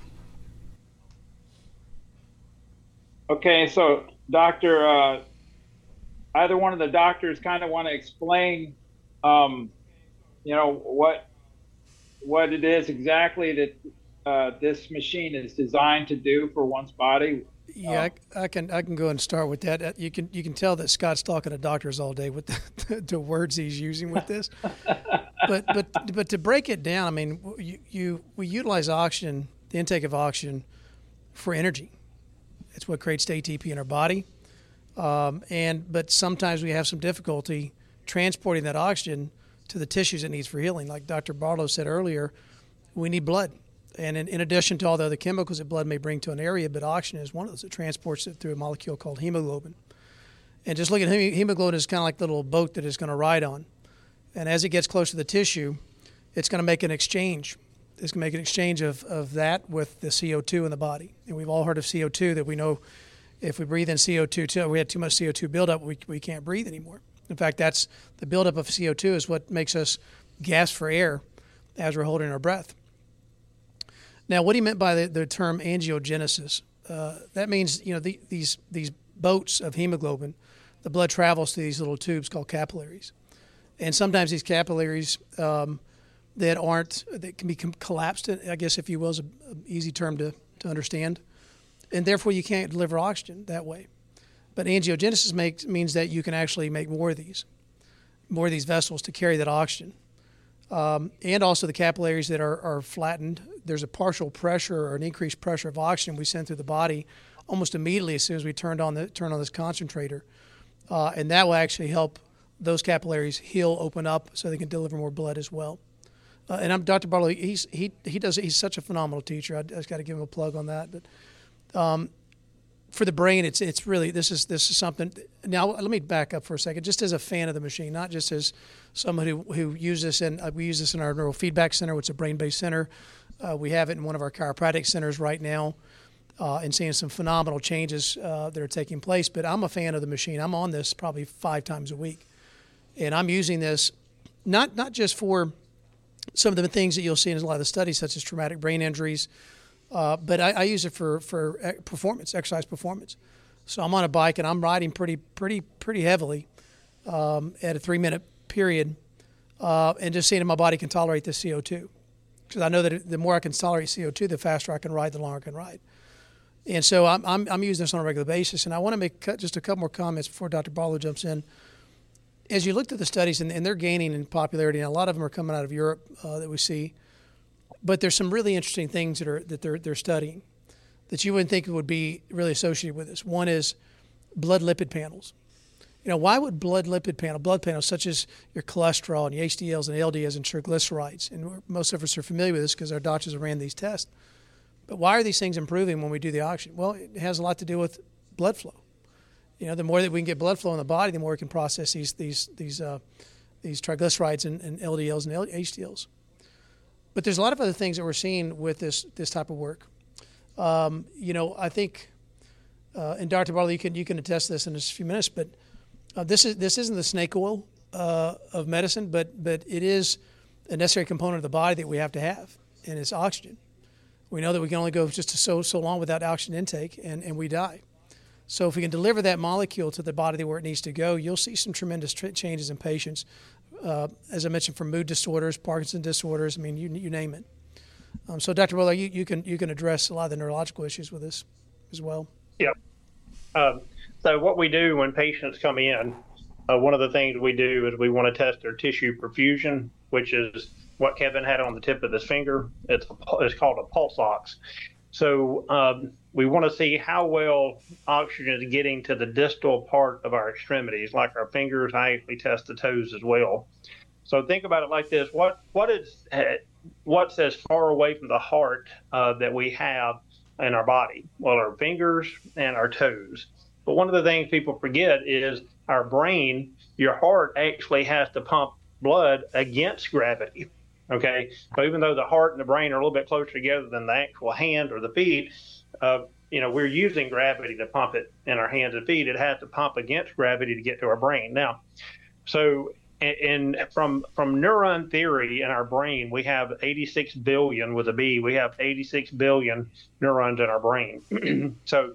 Okay, so Doctor, uh, either one of the doctors kind of want to explain, um, you know, what what it is exactly that uh, this machine is designed to do for one's body. Yeah, I, I can I can go and start with that. You can you can tell that Scott's talking to doctors all day with the, the words he's using with this. but but but to break it down, I mean, you, you we utilize oxygen, the intake of oxygen, for energy. It's what creates the A T P in our body. Um, and but sometimes we have some difficulty transporting that oxygen to the tissues it needs for healing. Like Doctor Barlow said earlier, we need blood. And in, in addition to all the other chemicals that blood may bring to an area, but oxygen is one of those that transports it through a molecule called hemoglobin. And just look at hem- hemoglobin is kind of like the little boat that it's going to ride on. And as it gets close to the tissue, it's going to make an exchange. It's going to make an exchange of, of that with the C O two in the body. And we've all heard of C O two, that we know if we breathe in C O two, too, we had too much C O two buildup, we, we can't breathe anymore. In fact, that's the buildup of C O two is what makes us gasp for air as we're holding our breath. Now, what he meant by the, the term angiogenesis, uh, that means, you know, the, these these boats of hemoglobin, the blood travels through these little tubes called capillaries. And sometimes these capillaries um, that aren't, that can become collapsed, I guess, if you will, is an easy term to, to understand. And therefore, you can't deliver oxygen that way. But angiogenesis makes, means that you can actually make more of these, more of these vessels to carry that oxygen. Um, and also the capillaries that are, are flattened. There's a partial pressure or an increased pressure of oxygen we send through the body almost immediately as soon as we turned on the turn on this concentrator, uh, and that will actually help those capillaries heal, open up, so they can deliver more blood as well. Uh, and I'm Doctor Barlow. He's he he does he's such a phenomenal teacher. I, I just got to give him a plug on that. But um, for the brain, it's it's really this is this is something. Now let me back up for a second. Just as a fan of the machine, not just as someone who who uses this, and uh, we use this in our neurofeedback center, which is a brain-based center. Uh, we have it in one of our chiropractic centers right now, uh, and seeing some phenomenal changes uh, that are taking place. But I'm a fan of the machine. I'm on this probably five times a week, and I'm using this not not just for some of the things that you'll see in a lot of the studies, such as traumatic brain injuries. Uh, but I, I use it for, for performance, exercise performance. So I'm on a bike and I'm riding pretty, pretty, pretty heavily um, at a three-minute period, uh, and just seeing if my body can tolerate the C O two. Because I know that the more I can tolerate C O two, the faster I can ride, the longer I can ride. And so I'm I'm, I'm using this on a regular basis. And I want to make just a couple more comments before Doctor Barlow jumps in. As you looked at the studies, and, and they're gaining in popularity, and a lot of them are coming out of Europe uh, that we see. But there's some really interesting things that are that they're they're studying that you wouldn't think would be really associated with this. One is blood lipid panels. You know, why would blood lipid panel, blood panels such as your cholesterol and your H D Ls and L D Ls and triglycerides, and most of us are familiar with this because our doctors have ran these tests. But why are these things improving when we do the oxygen? Well, it has a lot to do with blood flow. You know, the more that we can get blood flow in the body, the more we can process these these these uh, these triglycerides and, and L D Ls and H D Ls. But there's a lot of other things that we're seeing with this this type of work. Um, you know, I think, uh, and Doctor Barlow, you can you can attest to this in just a few minutes, but Uh, this is this isn't the snake oil uh, of medicine, but but it is a necessary component of the body that we have to have, and it's oxygen. We know that we can only go just so so long without oxygen intake, and, and we die. So if we can deliver that molecule to the body where it needs to go, you'll see some tremendous tr- changes in patients. Uh, as I mentioned, from mood disorders, Parkinson's disorders, I mean, you you name it. Um, so, Doctor Weller, you, you can you can address a lot of the neurological issues with this as well. Yeah. Um, so what we do when patients come in, uh, one of the things we do is we want to test their tissue perfusion, which is what Kevin had on the tip of his finger. It's a, it's called a pulse ox. So um, we want to see how well oxygen is getting to the distal part of our extremities, like our fingers. I actually test the toes as well. So think about it like this: what what is what's as far away from the heart uh, that we have in our body? Well, our fingers and our toes. But one of the things people forget is our brain. Your heart actually has to pump blood against gravity. Okay, so even though the heart and the brain are a little bit closer together than the actual hand or the feet, uh, you know, we're using gravity to pump it in our hands and feet. It has to pump against gravity to get to our brain. Now, so in from from neuron theory in our brain, we have eighty-six billion with a B. We have eighty-six billion neurons in our brain. So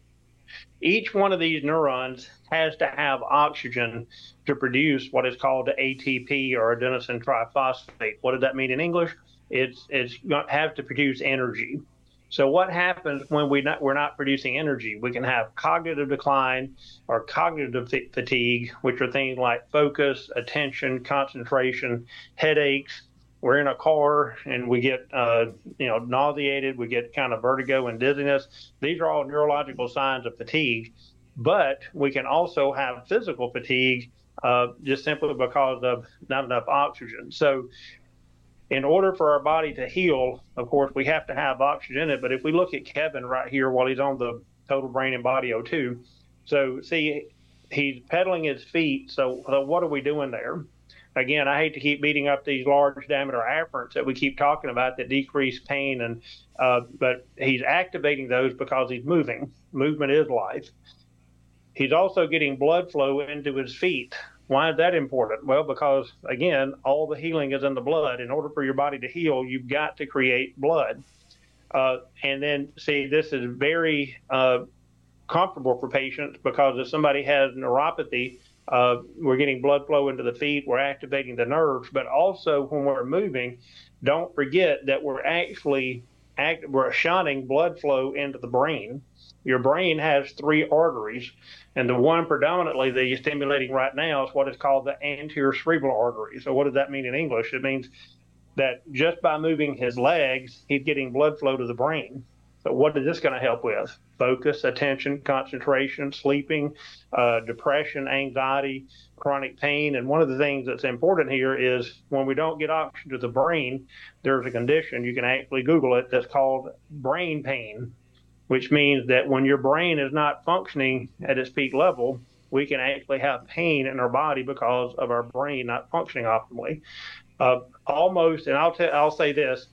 each one of these neurons has to have oxygen to produce what is called A T P, or adenosine triphosphate. What does that mean in English? It's it's going to have to produce energy. So what happens when we not, we're not producing energy? We can have cognitive decline or cognitive fatigue, which are things like focus, attention, concentration, headaches. We're in a car and we get, uh, you know, nauseated. We get kind of vertigo and dizziness. These are all neurological signs of fatigue. But we can also have physical fatigue uh, just simply because of not enough oxygen. So in order for our body to heal, of course, we have to have oxygen in it. But if we look at Kevin right here while he's on the total brain and body O two, so see, he's pedaling his feet. So, so what are we doing there? Again, I hate to keep beating up these large diameter afferents that we keep talking about that decrease pain, and uh, but he's activating those because he's moving. Movement is life. He's also getting blood flow into his feet. Why is that important? Well, because, again, all the healing is in the blood. In order for your body to heal, you've got to create blood. Uh, and then, see, this is very uh, comfortable for patients because if somebody has neuropathy, uh, we're getting blood flow into the feet, we're activating the nerves. But also, when we're moving, don't forget that we're actually act, we're shunting blood flow into the brain. Your brain has three arteries, and the one predominantly that you're stimulating right now is what is called the anterior cerebral artery. So what does that mean in English? It means that just by moving his legs, he's getting blood flow to the brain. So what is this going to help with? Focus, attention, concentration, sleeping, uh, depression, anxiety, chronic pain. And one of the things that's important here is when we don't get oxygen to the brain, there's a condition, you can actually Google it, that's called brain pain, which means that when your brain is not functioning at its peak level, we can actually have pain in our body because of our brain not functioning optimally. Uh, almost, and I'll, t- I'll say this,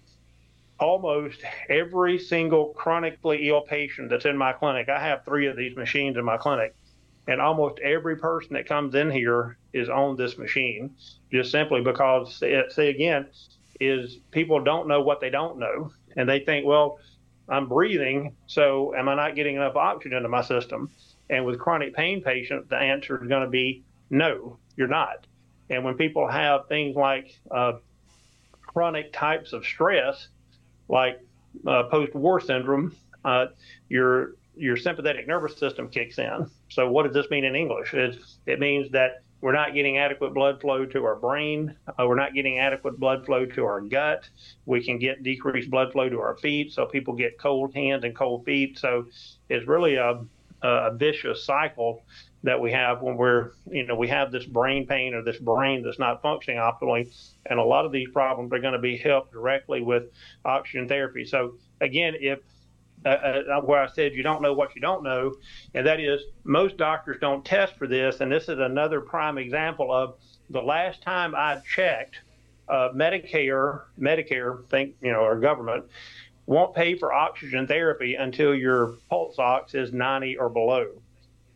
almost every single chronically ill patient that's in my clinic, I have three of these machines in my clinic, and almost every person that comes in here is on this machine, just simply because, say again, is people don't know what they don't know. And they think, well, I'm breathing, so am I not getting enough oxygen into my system? And with chronic pain patients, the answer is going to be no, you're not. And when people have things like uh, chronic types of stress, like uh, post-war syndrome, uh, your your sympathetic nervous system kicks in. So what does this mean in English? It, it means that we're not getting adequate blood flow to our brain. Uh, we're not getting adequate blood flow to our gut. We can get decreased blood flow to our feet. So people get cold hands and cold feet. So it's really a, a vicious cycle that we have when we're, you know, we have this brain pain or this brain that's not functioning optimally. And a lot of these problems are going to be helped directly with oxygen therapy. So again, if Uh, uh, where I said you don't know what you don't know, and that is most doctors don't test for this, and this is another prime example of the last time I checked, uh, Medicare, Medicare, think you know, our government won't pay for oxygen therapy until your pulse ox is ninety or below.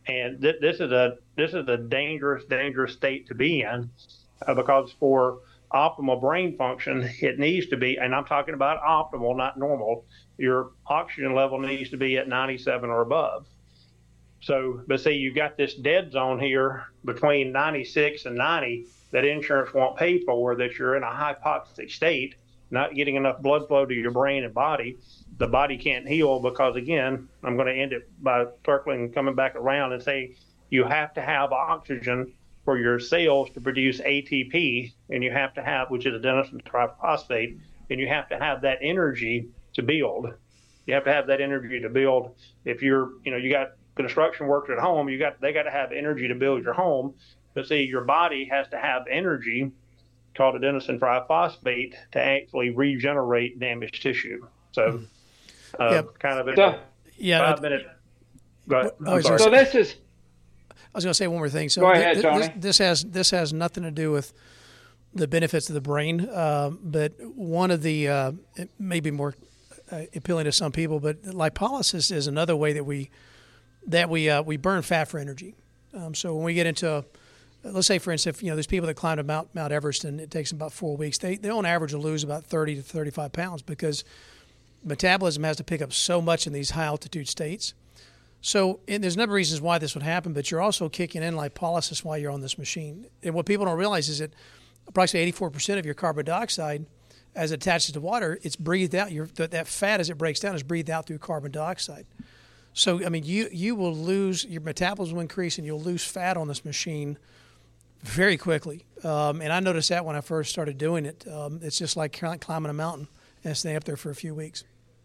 and th- this is a this is a dangerous, dangerous state to be in, uh, because for optimal brain function, it needs to be, and I'm talking about optimal, not normal. Your oxygen level needs to be at ninety-seven or above. So, but see, you got this dead zone here between ninety-six and ninety that insurance won't pay for, that you're in a hypoxic state, not getting enough blood flow to your brain and body. The body can't heal because, again, I'm going to end it by circling and coming back around and say you have to have oxygen for your cells to produce A T P, and you have to have, which is adenosine triphosphate, and you have to have that energy to build. You have to have that energy to build. If you're, you know, you got construction workers at home, you got, they got to have energy to build your home. But see, your body has to have energy called adenosine triphosphate to actually regenerate damaged tissue. So, uh, Yep. kind of a So- Yeah. five minute. Go ahead. Oh, I'm sorry. So sorry. this is, I was going to say one more thing. So Go ahead, thi- Tony. This, this has this has nothing to do with the benefits of the brain, uh, but one of the uh, it may be more uh, appealing to some people, but lipolysis is another way that we that we uh, we burn fat for energy. Um, so when we get into, let's say for instance, if, you know, there's people that climb to Mount Mount Everest and it takes them about four weeks. They they on average will lose about thirty to thirty-five pounds because metabolism has to pick up so much in these high altitude states. So, and there's a number of reasons why this would happen, but you're also kicking in lipolysis while you're on this machine. And what people don't realize is that approximately eighty-four percent of your carbon dioxide, as it attaches to water, it's breathed out. Your, that, that fat, as it breaks down, is breathed out through carbon dioxide. So, I mean, you, you will lose, your metabolism will increase, and you'll lose fat on this machine very quickly. Um, and I noticed that when I first started doing it. Um, it's just like climbing a mountain and staying up there for a few weeks.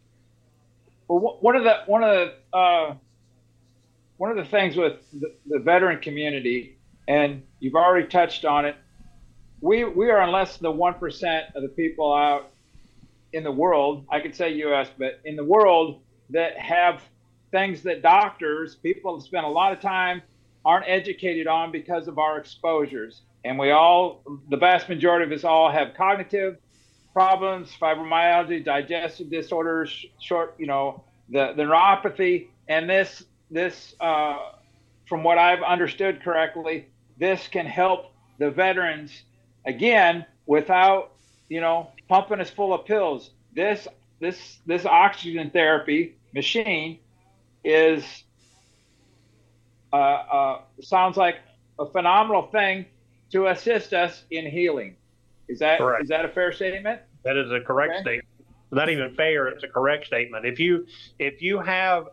well, one of the, one of the, uh, one of the things with the, the veteran community, and you've already touched on it, we we are in less than the one percent of the people out in the world, I could say U S, but in the world, that have things that doctors, people that spend a lot of time, aren't educated on because of our exposures. And we all, the vast majority of us all have cognitive problems, fibromyalgia, digestive disorders, short, you know, the, the neuropathy, and this This, uh, from what I've understood correctly, this can help the veterans, again, without, you know, pumping us full of pills. This, this, this oxygen therapy machine is, uh, uh, sounds like a phenomenal thing to assist us in healing. Is that, Correct. is that a fair statement? That is a correct Okay. statement. Not even fair. It's a correct statement. If you, if you have,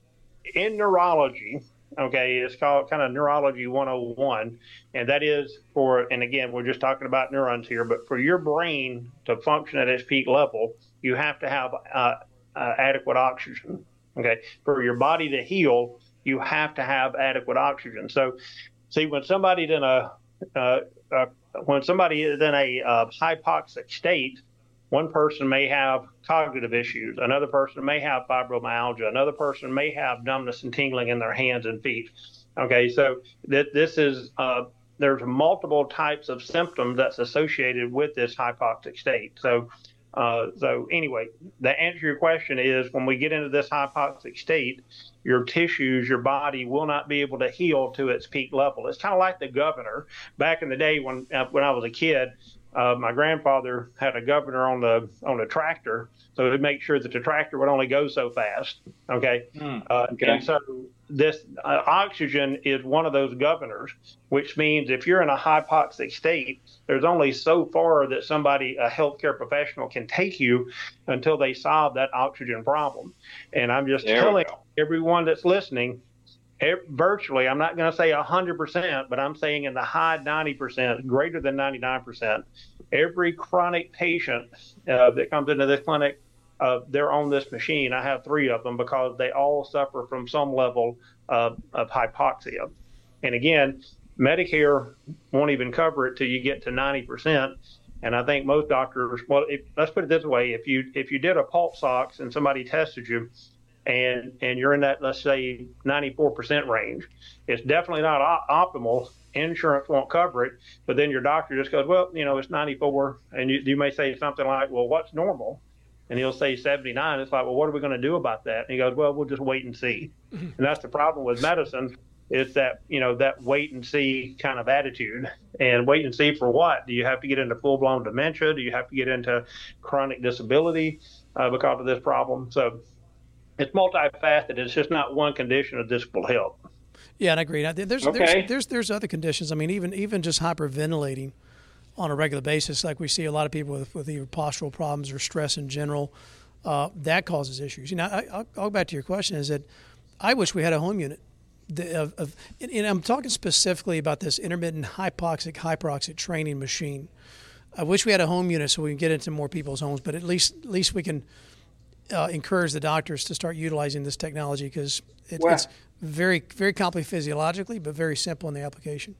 in neurology, okay, it's called kind of neurology one oh one, and that is for, and again, we're just talking about neurons here, but for your brain to function at its peak level, you have to have uh, uh, adequate oxygen. Okay, for your body to heal, you have to have adequate oxygen. So, see, when somebody's in a uh, uh, when somebody is in a uh, hypoxic state, one person may have cognitive issues. Another person may have fibromyalgia. Another person may have numbness and tingling in their hands and feet. Okay, so th- this is, uh, there's multiple types of symptoms that's associated with this hypoxic state. So, uh, so anyway, the answer to your question is when we get into this hypoxic state, your tissues, your body will not be able to heal to its peak level. It's kind of like the governor. Back in the day when, uh, when I was a kid, Uh, my grandfather had a governor on the on the tractor, so to make sure that the tractor would only go so fast. Okay, Mm, uh, okay. and so this uh, oxygen is one of those governors, which means if you're in a hypoxic state, there's only so far that somebody, a healthcare professional, can take you until they solve that oxygen problem. And I'm just There we telling go. everyone that's listening, virtually, I'm not going to say one hundred percent, but I'm saying in the high ninety percent, greater than ninety-nine percent, every chronic patient uh, that comes into this clinic, uh, they're on this machine. I have three of them because they all suffer from some level of, of hypoxia. And again, Medicare won't even cover it till you get to ninety percent. And I think most doctors, well, if, let's put it this way: if you if you did a pulse ox and somebody tested you, and and you're in that, let's say, ninety-four percent range, it's definitely not op- optimal. Insurance won't cover it, but then your doctor just goes, well, you know, it's ninety-four, and you, you may say something like, well, what's normal? And he'll say seventy-nine. It's like, well, what are we going to do about that? And he goes, well, we'll just wait and see. And that's the problem with medicine. it's that, you know, that wait and see kind of attitude. And wait and see for what? Do you have to get into full blown dementia? Do you have to get into chronic disability uh, because of this problem? So it's multifaceted. It's just not one condition of this will help. Yeah, and I agree. There's, Okay. there's there's there's other conditions. I mean, even even just hyperventilating on a regular basis, like we see a lot of people with, with either postural problems or stress in general, uh, that causes issues. You know, I, I'll, I'll go back to your question. Is that I wish we had a home unit. The, of, of, and, and I'm talking specifically about this intermittent hypoxic hyperoxic training machine. I wish we had a home unit so we can get into more people's homes, but at least at least we can uh, encourage the doctors to start utilizing this technology because it, Well, it's very very complicated physiologically, but very simple in the application.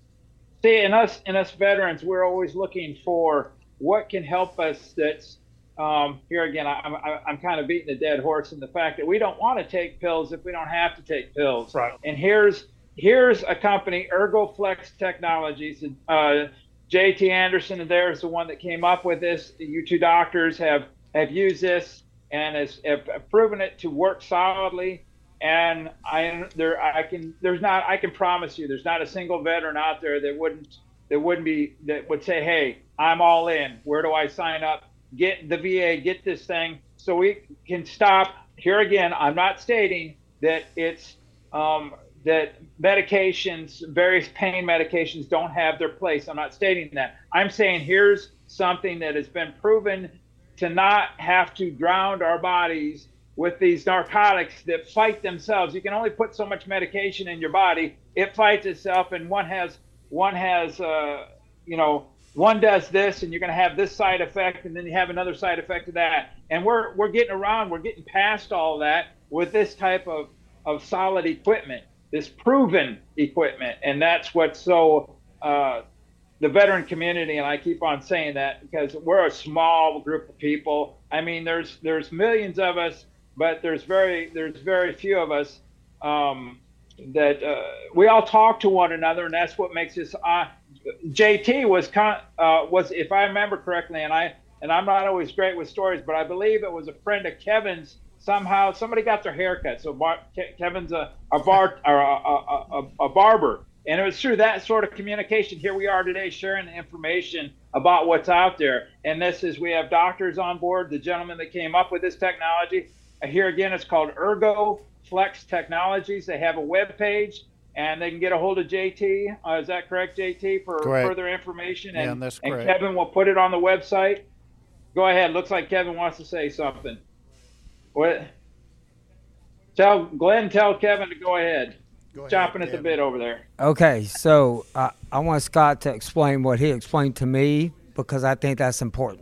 See, in us, in us veterans, we're always looking for what can help us. That's um, here again. I, I'm I'm kind of beating a dead horse in the fact that we don't want to take pills if we don't have to take pills. Right. And here's here's a company, ErgoFlex Technologies. Uh, J T Anderson and there is the one that came up with this. You two doctors have have used this and has have proven it to work solidly. And I there I can there's not I can promise you there's not a single veteran out there that wouldn't that wouldn't be that would say, hey, I'm all in. Where do I sign up? Get the V A, get this thing so we can stop. Here again, I'm not stating that it's um, that medications, various pain medications don't have their place. I'm not stating that. I'm saying here's something that has been proven to not have to drown our bodies with these narcotics that fight themselves. You can only put so much medication in your body. It fights itself, and one has, one has, uh, you know, one does this, and you're going to have this side effect, and then you have another side effect of that. And we're we're getting around, we're getting past all that with this type of of solid equipment, this proven equipment, and that's what's so. Uh, the veteran community, and I keep on saying that because we're a small group of people. I mean, there's there's millions of us. But there's very there's very few of us um, that uh, we all talk to one another, and that's what makes us. Uh, J T was con- uh, was if I remember correctly, and I and I'm not always great with stories, but I believe it was a friend of Kevin's. Somehow somebody got their hair cut, so Bar- Ke- Kevin's a a bar or a, a, a, a barber, and it was through that sort of communication. Here we are today, sharing the information about what's out there, and this is we have doctors on board. The gentleman that came up with this technology. Here again, it's called ErgoFlex Technologies. They have a web page, and they can get a hold of J T. Uh, is that correct, J T, for Correct. further information? And, Yeah, that's and correct. Kevin will put it on the website. Go ahead. Looks like Kevin wants to say something. What? Tell Glenn. Tell Kevin to go ahead. Go ahead, Chopping at the Kevin. bit over there. Okay, so uh, I want Scott to explain what he explained to me because I think that's important.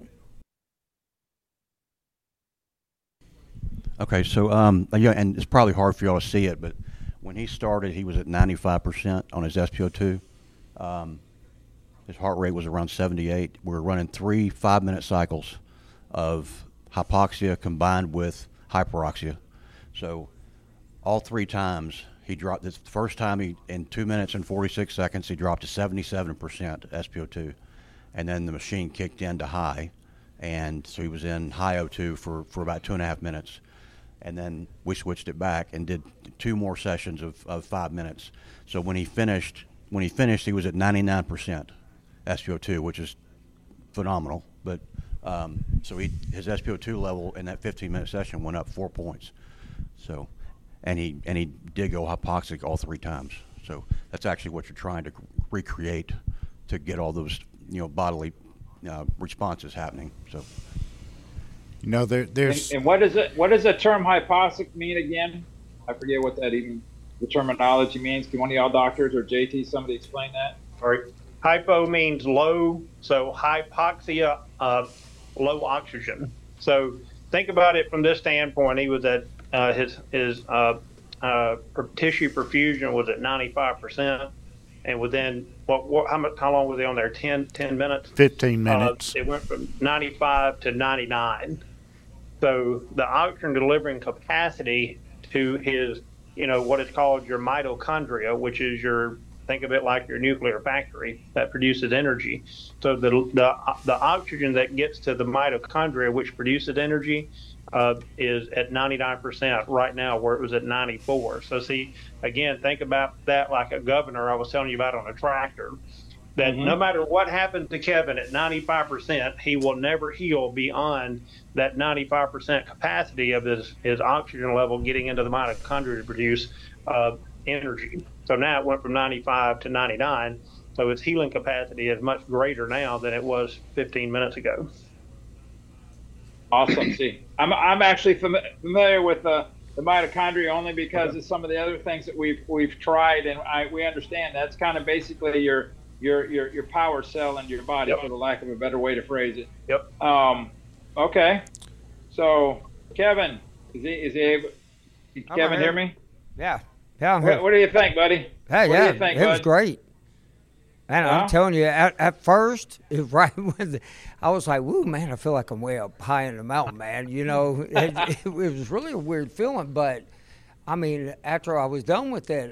Okay, so um, yeah, and it's probably hard for y'all to see it, but when he started, he was at ninety-five percent on his S P O two. Um, his heart rate was around seventy-eight. We were running three five-minute cycles of hypoxia combined with hyperoxia. So all three times he dropped. This the first time he in two minutes and forty-six seconds he dropped to seventy-seven percent S P O two, and then the machine kicked into high, and so he was in high O two for for about two and a half minutes. And then we switched it back and did two more sessions of, of five minutes. So when he finished, when he finished, he was at ninety-nine percent S P O two, which is phenomenal. But um, so he his S P O two level in that fifteen minute session went up four points. So, and he and he did go hypoxic all three times. So that's actually what you're trying to recreate to get all those you know bodily uh, responses happening. So. You know, there, there's And, and what does it? What does the term hypoxic mean again? I forget what that even the terminology means. Can one of y'all doctors or J T somebody explain that? All right. Hypo means low, so hypoxia, uh, low oxygen. So think about it from this standpoint. He was at uh, his his uh, uh, tissue perfusion was at ninety-five percent, and within what, what how much how long was he on there? ten, ten minutes. fifteen minutes. Uh, it went from ninety-five to ninety-nine. So the oxygen delivering capacity to his, you know, what is called your mitochondria, which is your think of it like your nuclear factory that produces energy. So the the the oxygen that gets to the mitochondria, which produces energy, uh, is at ninety-nine percent right now, where it was at ninety-four. So see, again, think about that like a governor I was telling you about on a tractor. That mm-hmm. no matter what happened to Kevin at ninety-five percent, he will never heal beyond that ninety-five percent capacity of his, his oxygen level getting into the mitochondria to produce uh, energy. So now it went from ninety-five to ninety-nine. So its healing capacity is much greater now than it was fifteen minutes ago. Awesome. See, I'm I'm actually fam- familiar with the, the mitochondria only because okay. of some of the other things that we've we've tried, and I we understand that's kind of basically your your your your power cell in your body, yep. for the lack of a better way to phrase it. Yep. Um. Okay. So Kevin, is he is he able? Can Kevin hear me? Yeah. Yeah. I'm what, here. what do you think, buddy? Hey, what yeah, do you think, it bud? was great. And Huh? I'm telling you, at, at first, it, right when the, I was like, "Woo, man, I feel like I'm way up high in the mountain, man." You know, it, it, it was really a weird feeling, but I mean, after I was done with it,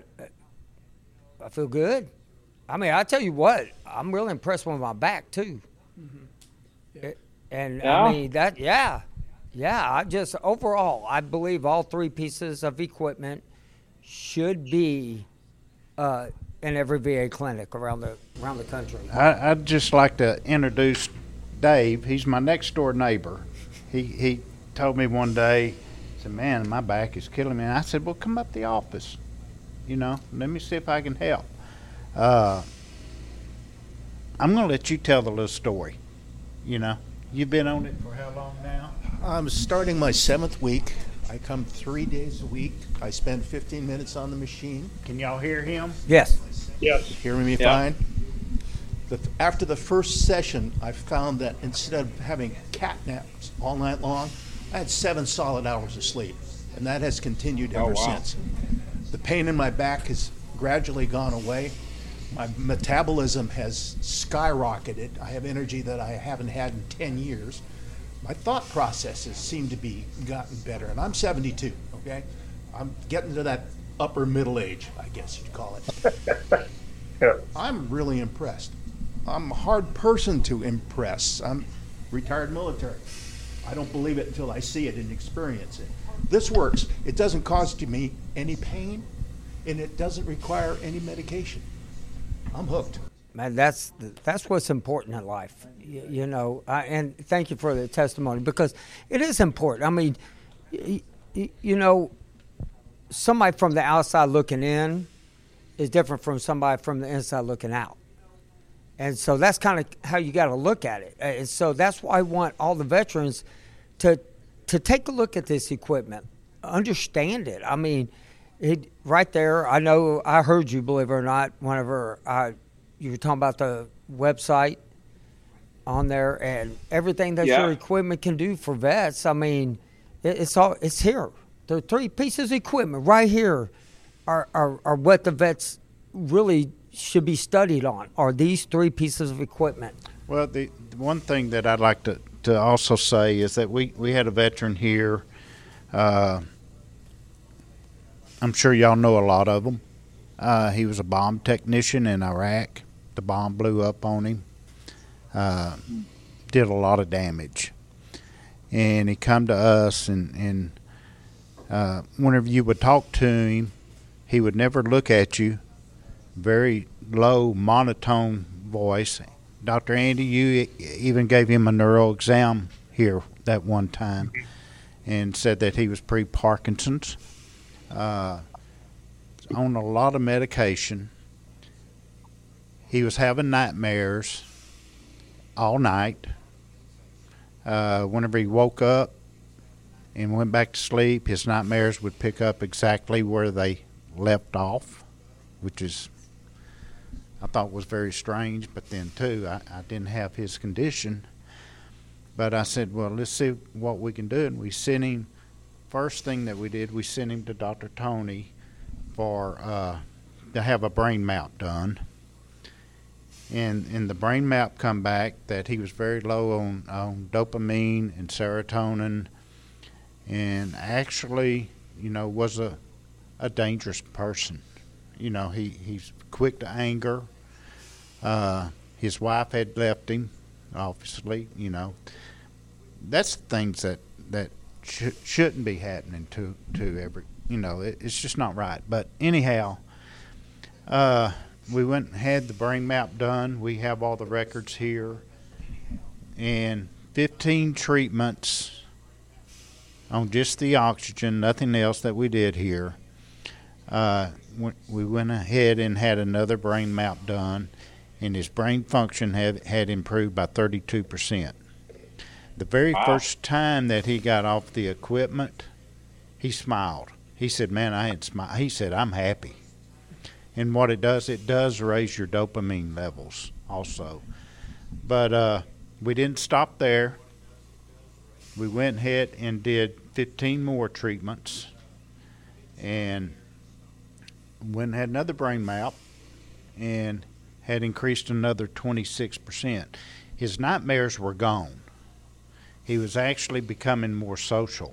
I feel good. I mean, I tell you what, I'm really impressed with my back too. Mm-hmm. Yeah. It, and yeah. I mean that, yeah, yeah. I just overall, I believe all three pieces of equipment should be uh, in every V A clinic around the around the country. I, I'd just like to introduce Dave. He's my next door neighbor. He he told me one day, he said, "Man, my back is killing me." And I said, "Well, come up to the office. You know, let me see if I can help." Uh, I'm going to let you tell the little story. You know, you've been on it for how long now? I'm starting my seventh week. I come three days a week. I spend fifteen minutes on the machine. Can y'all hear him? Yes. Yes. Hearing me Yeah. fine? The, after the first session, I found that instead of having cat naps all night long, I had seven solid hours of sleep, and that has continued ever Oh, wow. since. The pain in my back has gradually gone away. My metabolism has skyrocketed. I have energy that I haven't had in ten years. My thought processes seem to be gotten better, and I'm seventy-two, okay? I'm getting to that upper middle age, I guess you'd call it. Yeah. I'm really impressed. I'm a hard person to impress. I'm retired military. I don't believe it until I see it and experience it. This works. It doesn't cause me any pain, and it doesn't require any medication. I'm hooked. Man, that's that's what's important in life, you, you know. I, and thank you for the testimony, because it is important. I mean, y- y- you know, somebody from the outside looking in is different from somebody from the inside looking out, and so that's kind of how you got to look at it. And so that's why I want all the veterans to to take a look at this equipment, understand it. I mean, it right there. I know I heard you, believe it or not, whenever I. You were talking about the website on there and everything that Yeah. your equipment can do for vets. I mean, it, it's all it's here. The three pieces of equipment right here are, are, are what the vets really should be studied on, are these three pieces of equipment. Well, the, the one thing that I'd like to, to also say is that we, we had a veteran here. Uh, I'm sure y'all know a lot of them. Uh, he was a bomb technician in Iraq. The bomb blew up on him. Uh, did a lot of damage. And he come to us, and, and uh, whenever you would talk to him, he would never look at you. Very low, monotone voice. Doctor Andy, you even gave him a neural exam here that one time and said that he was pre-Parkinson's. Uh, on a lot of medication. He was having nightmares all night. Uh, whenever he woke up and went back to sleep, his nightmares would pick up exactly where they left off, which is, I thought was very strange. But then, too, I, I didn't have his condition. But I said, well, let's see what we can do. And we sent him, first thing that we did, we sent him to Doctor Tony for uh, to have a brain map done, and and the brain map come back that he was very low on, on dopamine and serotonin, and actually, you know, was a a dangerous person. You know, he he's quick to anger. Uh, his wife had left him, obviously, you know. That's things that, that sh- shouldn't be happening to, to every, you know, it, it's just not right. But anyhow, uh, we went and had the brain map done. We have all the records here. And fifteen treatments on just the oxygen, nothing else that we did here. Uh, we went ahead and had another brain map done, and his brain function had, had improved by thirty-two percent. The very wow. first time that he got off the equipment, he smiled. He said, man, I had smiled. He said, I'm happy. And what it does, it does raise your dopamine levels also. But uh, we didn't stop there. We went ahead and did fifteen more treatments, and went and had another brain map, and had increased another twenty-six percent. His nightmares were gone. He was actually becoming more social.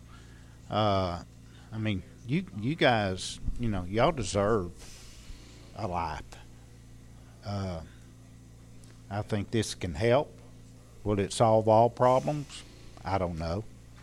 Uh, I mean, you you guys, you know, y'all deserve a life. Uh, I think this can help. Will it solve all problems? I don't know.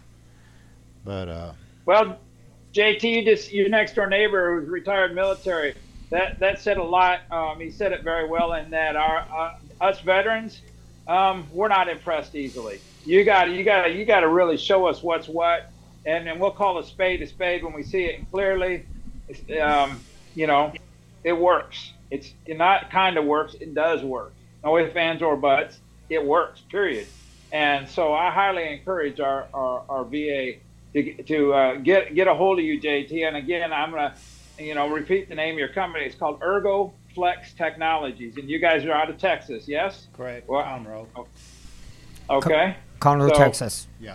But uh, well, J T, you just your next door neighbor who's retired military. That that said a lot. Um, he said it very well in that our uh, us veterans, um, we're not impressed easily. You got you got you got to really show us what's what, and then we'll call a spade a spade when we see it clearly. It's, um, you know, it works. It's not kind of works. It does work. No ifs, ands, or buts. It works. Period. And so I highly encourage our our, our V A to to uh, get get a hold of you, J T. And again, I'm gonna you know repeat the name of your company. It's called ErgoFlex Technologies, and you guys are out of Texas, yes? Correct. Well, Conroe. Okay. Conroe, so, Texas. Yeah.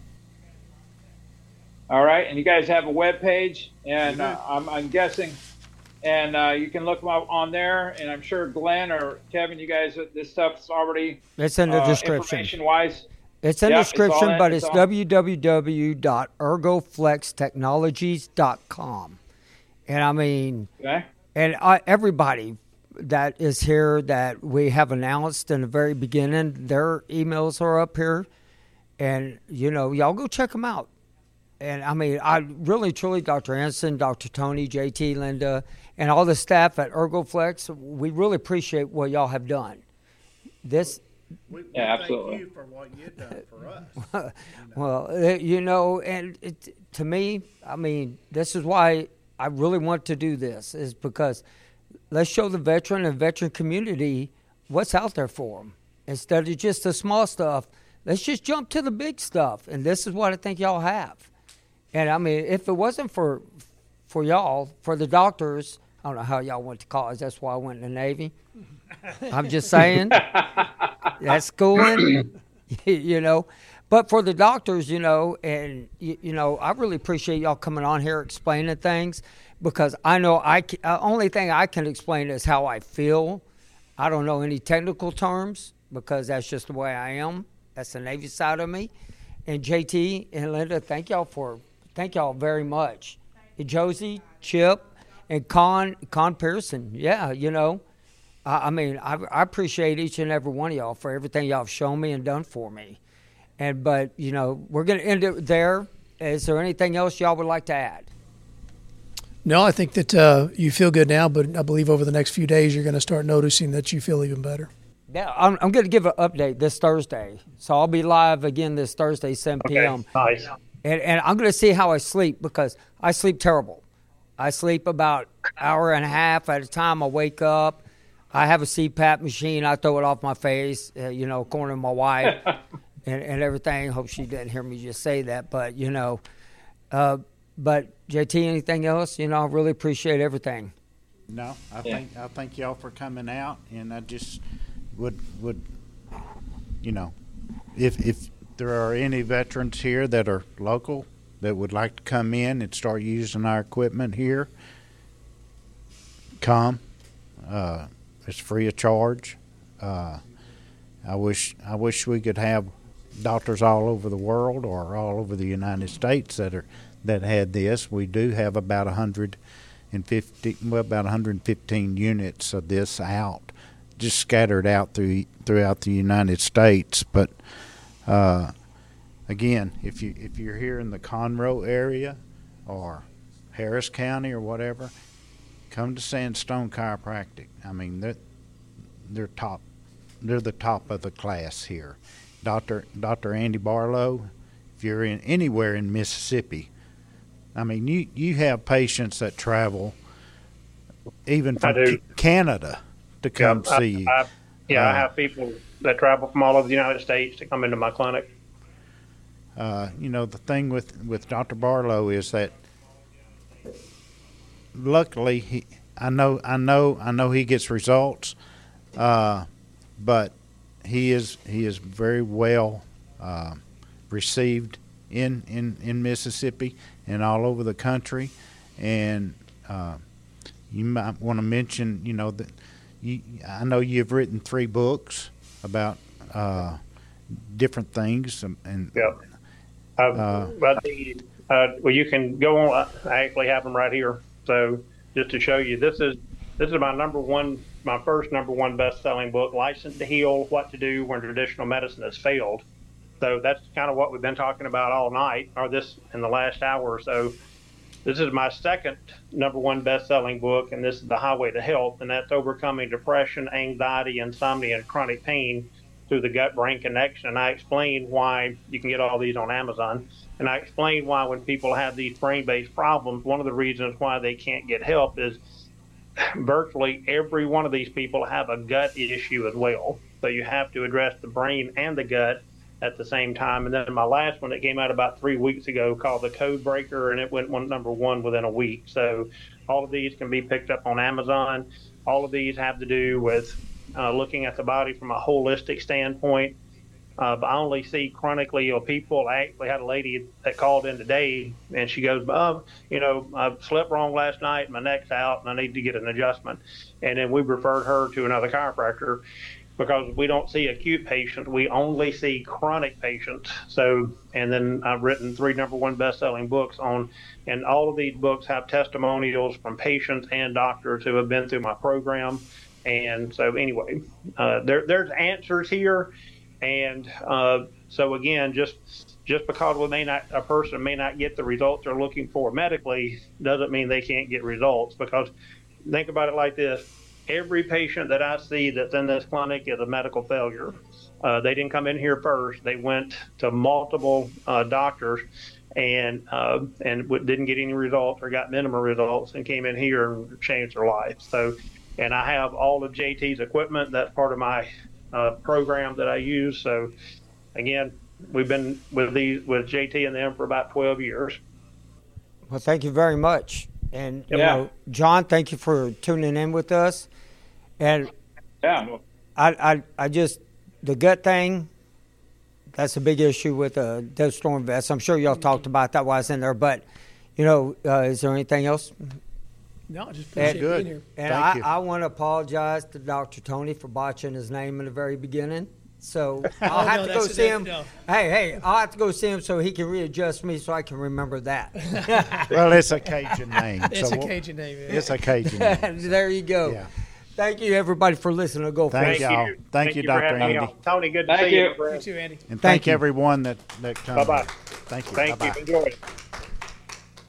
All right, and you guys have a web page, and uh, I'm, I'm guessing, and uh, you can look them up on there. And I'm sure Glenn or Kevin, you guys, this stuff's already it's in the uh, description. Information-wise, it's in the yep, description, it's but in, it's, it's w w w dot ergo flex technologies dot com. And I mean, okay. and I, everybody that is here that we have announced in the very beginning, their emails are up here. And, you know, y'all go check them out. And, I mean, I really, truly, Doctor Anderson, Doctor Tony, J T, Linda, and all the staff at ErgoFlex, we really appreciate what y'all have done. This, We, we yeah, thank absolutely. you for what you've done for us. you know. Well, you know, and it, to me, I mean, this is why I really want to do this, is because let's show the veteran and veteran community what's out there for them. Instead of just the small stuff, let's just jump to the big stuff. And this is what I think y'all have. And, I mean, if it wasn't for for y'all, for the doctors, I don't know how y'all went to college. That's why I went in the Navy. I'm just saying. That's schooling, you know. But for the doctors, you know, and, you, you know, I really appreciate y'all coming on here explaining things, because I know I can, uh, only thing I can explain is how I feel. I don't know any technical terms, because that's just the way I am. That's the Navy side of me. And J T and Linda, thank y'all for thank y'all very much. And Josie, Chip, and Con Con Pearson. Yeah, you know, I, I mean, I, I appreciate each and every one of y'all for everything y'all have shown me and done for me. And but you know, we're gonna end it there. Is there anything else y'all would like to add? No, I think that uh, you feel good now, but I believe over the next few days you're going to start noticing that you feel even better. Yeah, I'm, I'm going to give an update this Thursday. So I'll be live again this Thursday, seven p.m. Okay, nice. And, and I'm going to see how I sleep, because I sleep terrible. I sleep about an hour and a half at a time. I wake up. I have a C PAP machine. I throw it off my face, uh, you know, according to my wife and, and everything. Hope she didn't hear me just say that. But, you know, uh, but J T, anything else? You know, I really appreciate everything. No, I Yeah. think I thank y'all for coming out, and I just would would you know, if if there are any veterans here that are local that would like to come in and start using our equipment here, come. Uh, it's free of charge. Uh, I wish I wish we could have doctors all over the world or all over the United States that are that had this. We do have about a hundred fifty, well, about one hundred fifteen units of this out, just scattered out through throughout the United States. But uh, again, if you if you're here in the Conroe area or Harris County or whatever, come to Sandstone Chiropractic. I mean, they're they're top, they're the top of the class here. Doctor Doctor Andy Barlow, if you're in anywhere in Mississippi, I mean, you, you have patients that travel even from C- Canada to come yeah, see I, you. I, yeah, uh, I have people that travel from all over the United States to come into my clinic. Uh, you know, the thing with, with Doctor Barlow is that luckily he, I know I know I know he gets results, uh, but he is he is very well uh, received in, in, in Mississippi and all over the country. And uh, you might want to mention, you know, that you, I know you've written three books about uh, different things. And, and yeah, uh, uh, but the, uh, well, you can go on. I actually have them right here. So just to show you, this is this is my number one, my first number one best-selling book, Licensed to Heal: What to Do When Traditional Medicine Has Failed. So that's kind of what we've been talking about all night, or this in the last hour or so. This is my second number one best-selling book, and this is The Highway to Health, and that's overcoming depression, anxiety, insomnia, and chronic pain through the gut-brain connection. And I explain why you can get all these on Amazon. And I explain why when people have these brain-based problems, one of the reasons why they can't get help is virtually every one of these people have a gut issue as well. So you have to address the brain and the gut at the same time. And then my last one that came out about three weeks ago called The Code Breaker, and it went one, number one within a week. So all of these can be picked up on Amazon. All of these have to do with uh, looking at the body from a holistic standpoint. Uh, but I only see chronically ill people. I actually had a lady that called in today, and she goes, oh, you know, I slept wrong last night, my neck's out, and I need to get an adjustment. And then we referred her to another chiropractor because we don't see acute patients. We only see chronic patients. So, and then I've written three number one best-selling books on, and all of these books have testimonials from patients and doctors who have been through my program. And so anyway, uh, there, there's answers here. And uh, so again, just just because we may not, a person may not get the results they're looking for medically, doesn't mean they can't get results. Because think about it like this: every patient that I see that's in this clinic is a medical failure. Uh, they didn't come in here first; they went to multiple uh, doctors, and uh, and w- didn't get any results or got minimal results, and came in here and changed their life. So, and I have all of J T's equipment. That's part of my Uh, program that I use. So again, we've been with these with J T and them for about twelve years. Well, thank you very much. And you Yeah. know, John, thank you for tuning in with us. And Yeah. I, I, I just the gut thing. That's a big issue with uh, Desert Storm Vest. I'm sure y'all talked about that while I was in there. But you know, uh, is there anything else? No, I just appreciate good. being here. And Thank I, you. I want to apologize to Doctor Tony for botching his name in the very beginning. So I'll Oh, have no, to go that's- see that- him. no. Hey, hey, I'll have to go see him so he can readjust me so I can remember that. Well, it's a Cajun name. It's so a we'll- Cajun name. Yeah. It's a Cajun name. There you go. Yeah. Thank you, everybody, for listening to Go Thank Fast. y'all. Thank you, for Doctor having me Andy. on. Tony, good to Thank see you. you. You too, Andy. And Thank thank you. everyone that, that comes. Bye-bye. Thank you. Thank Bye-bye. you. Enjoy it.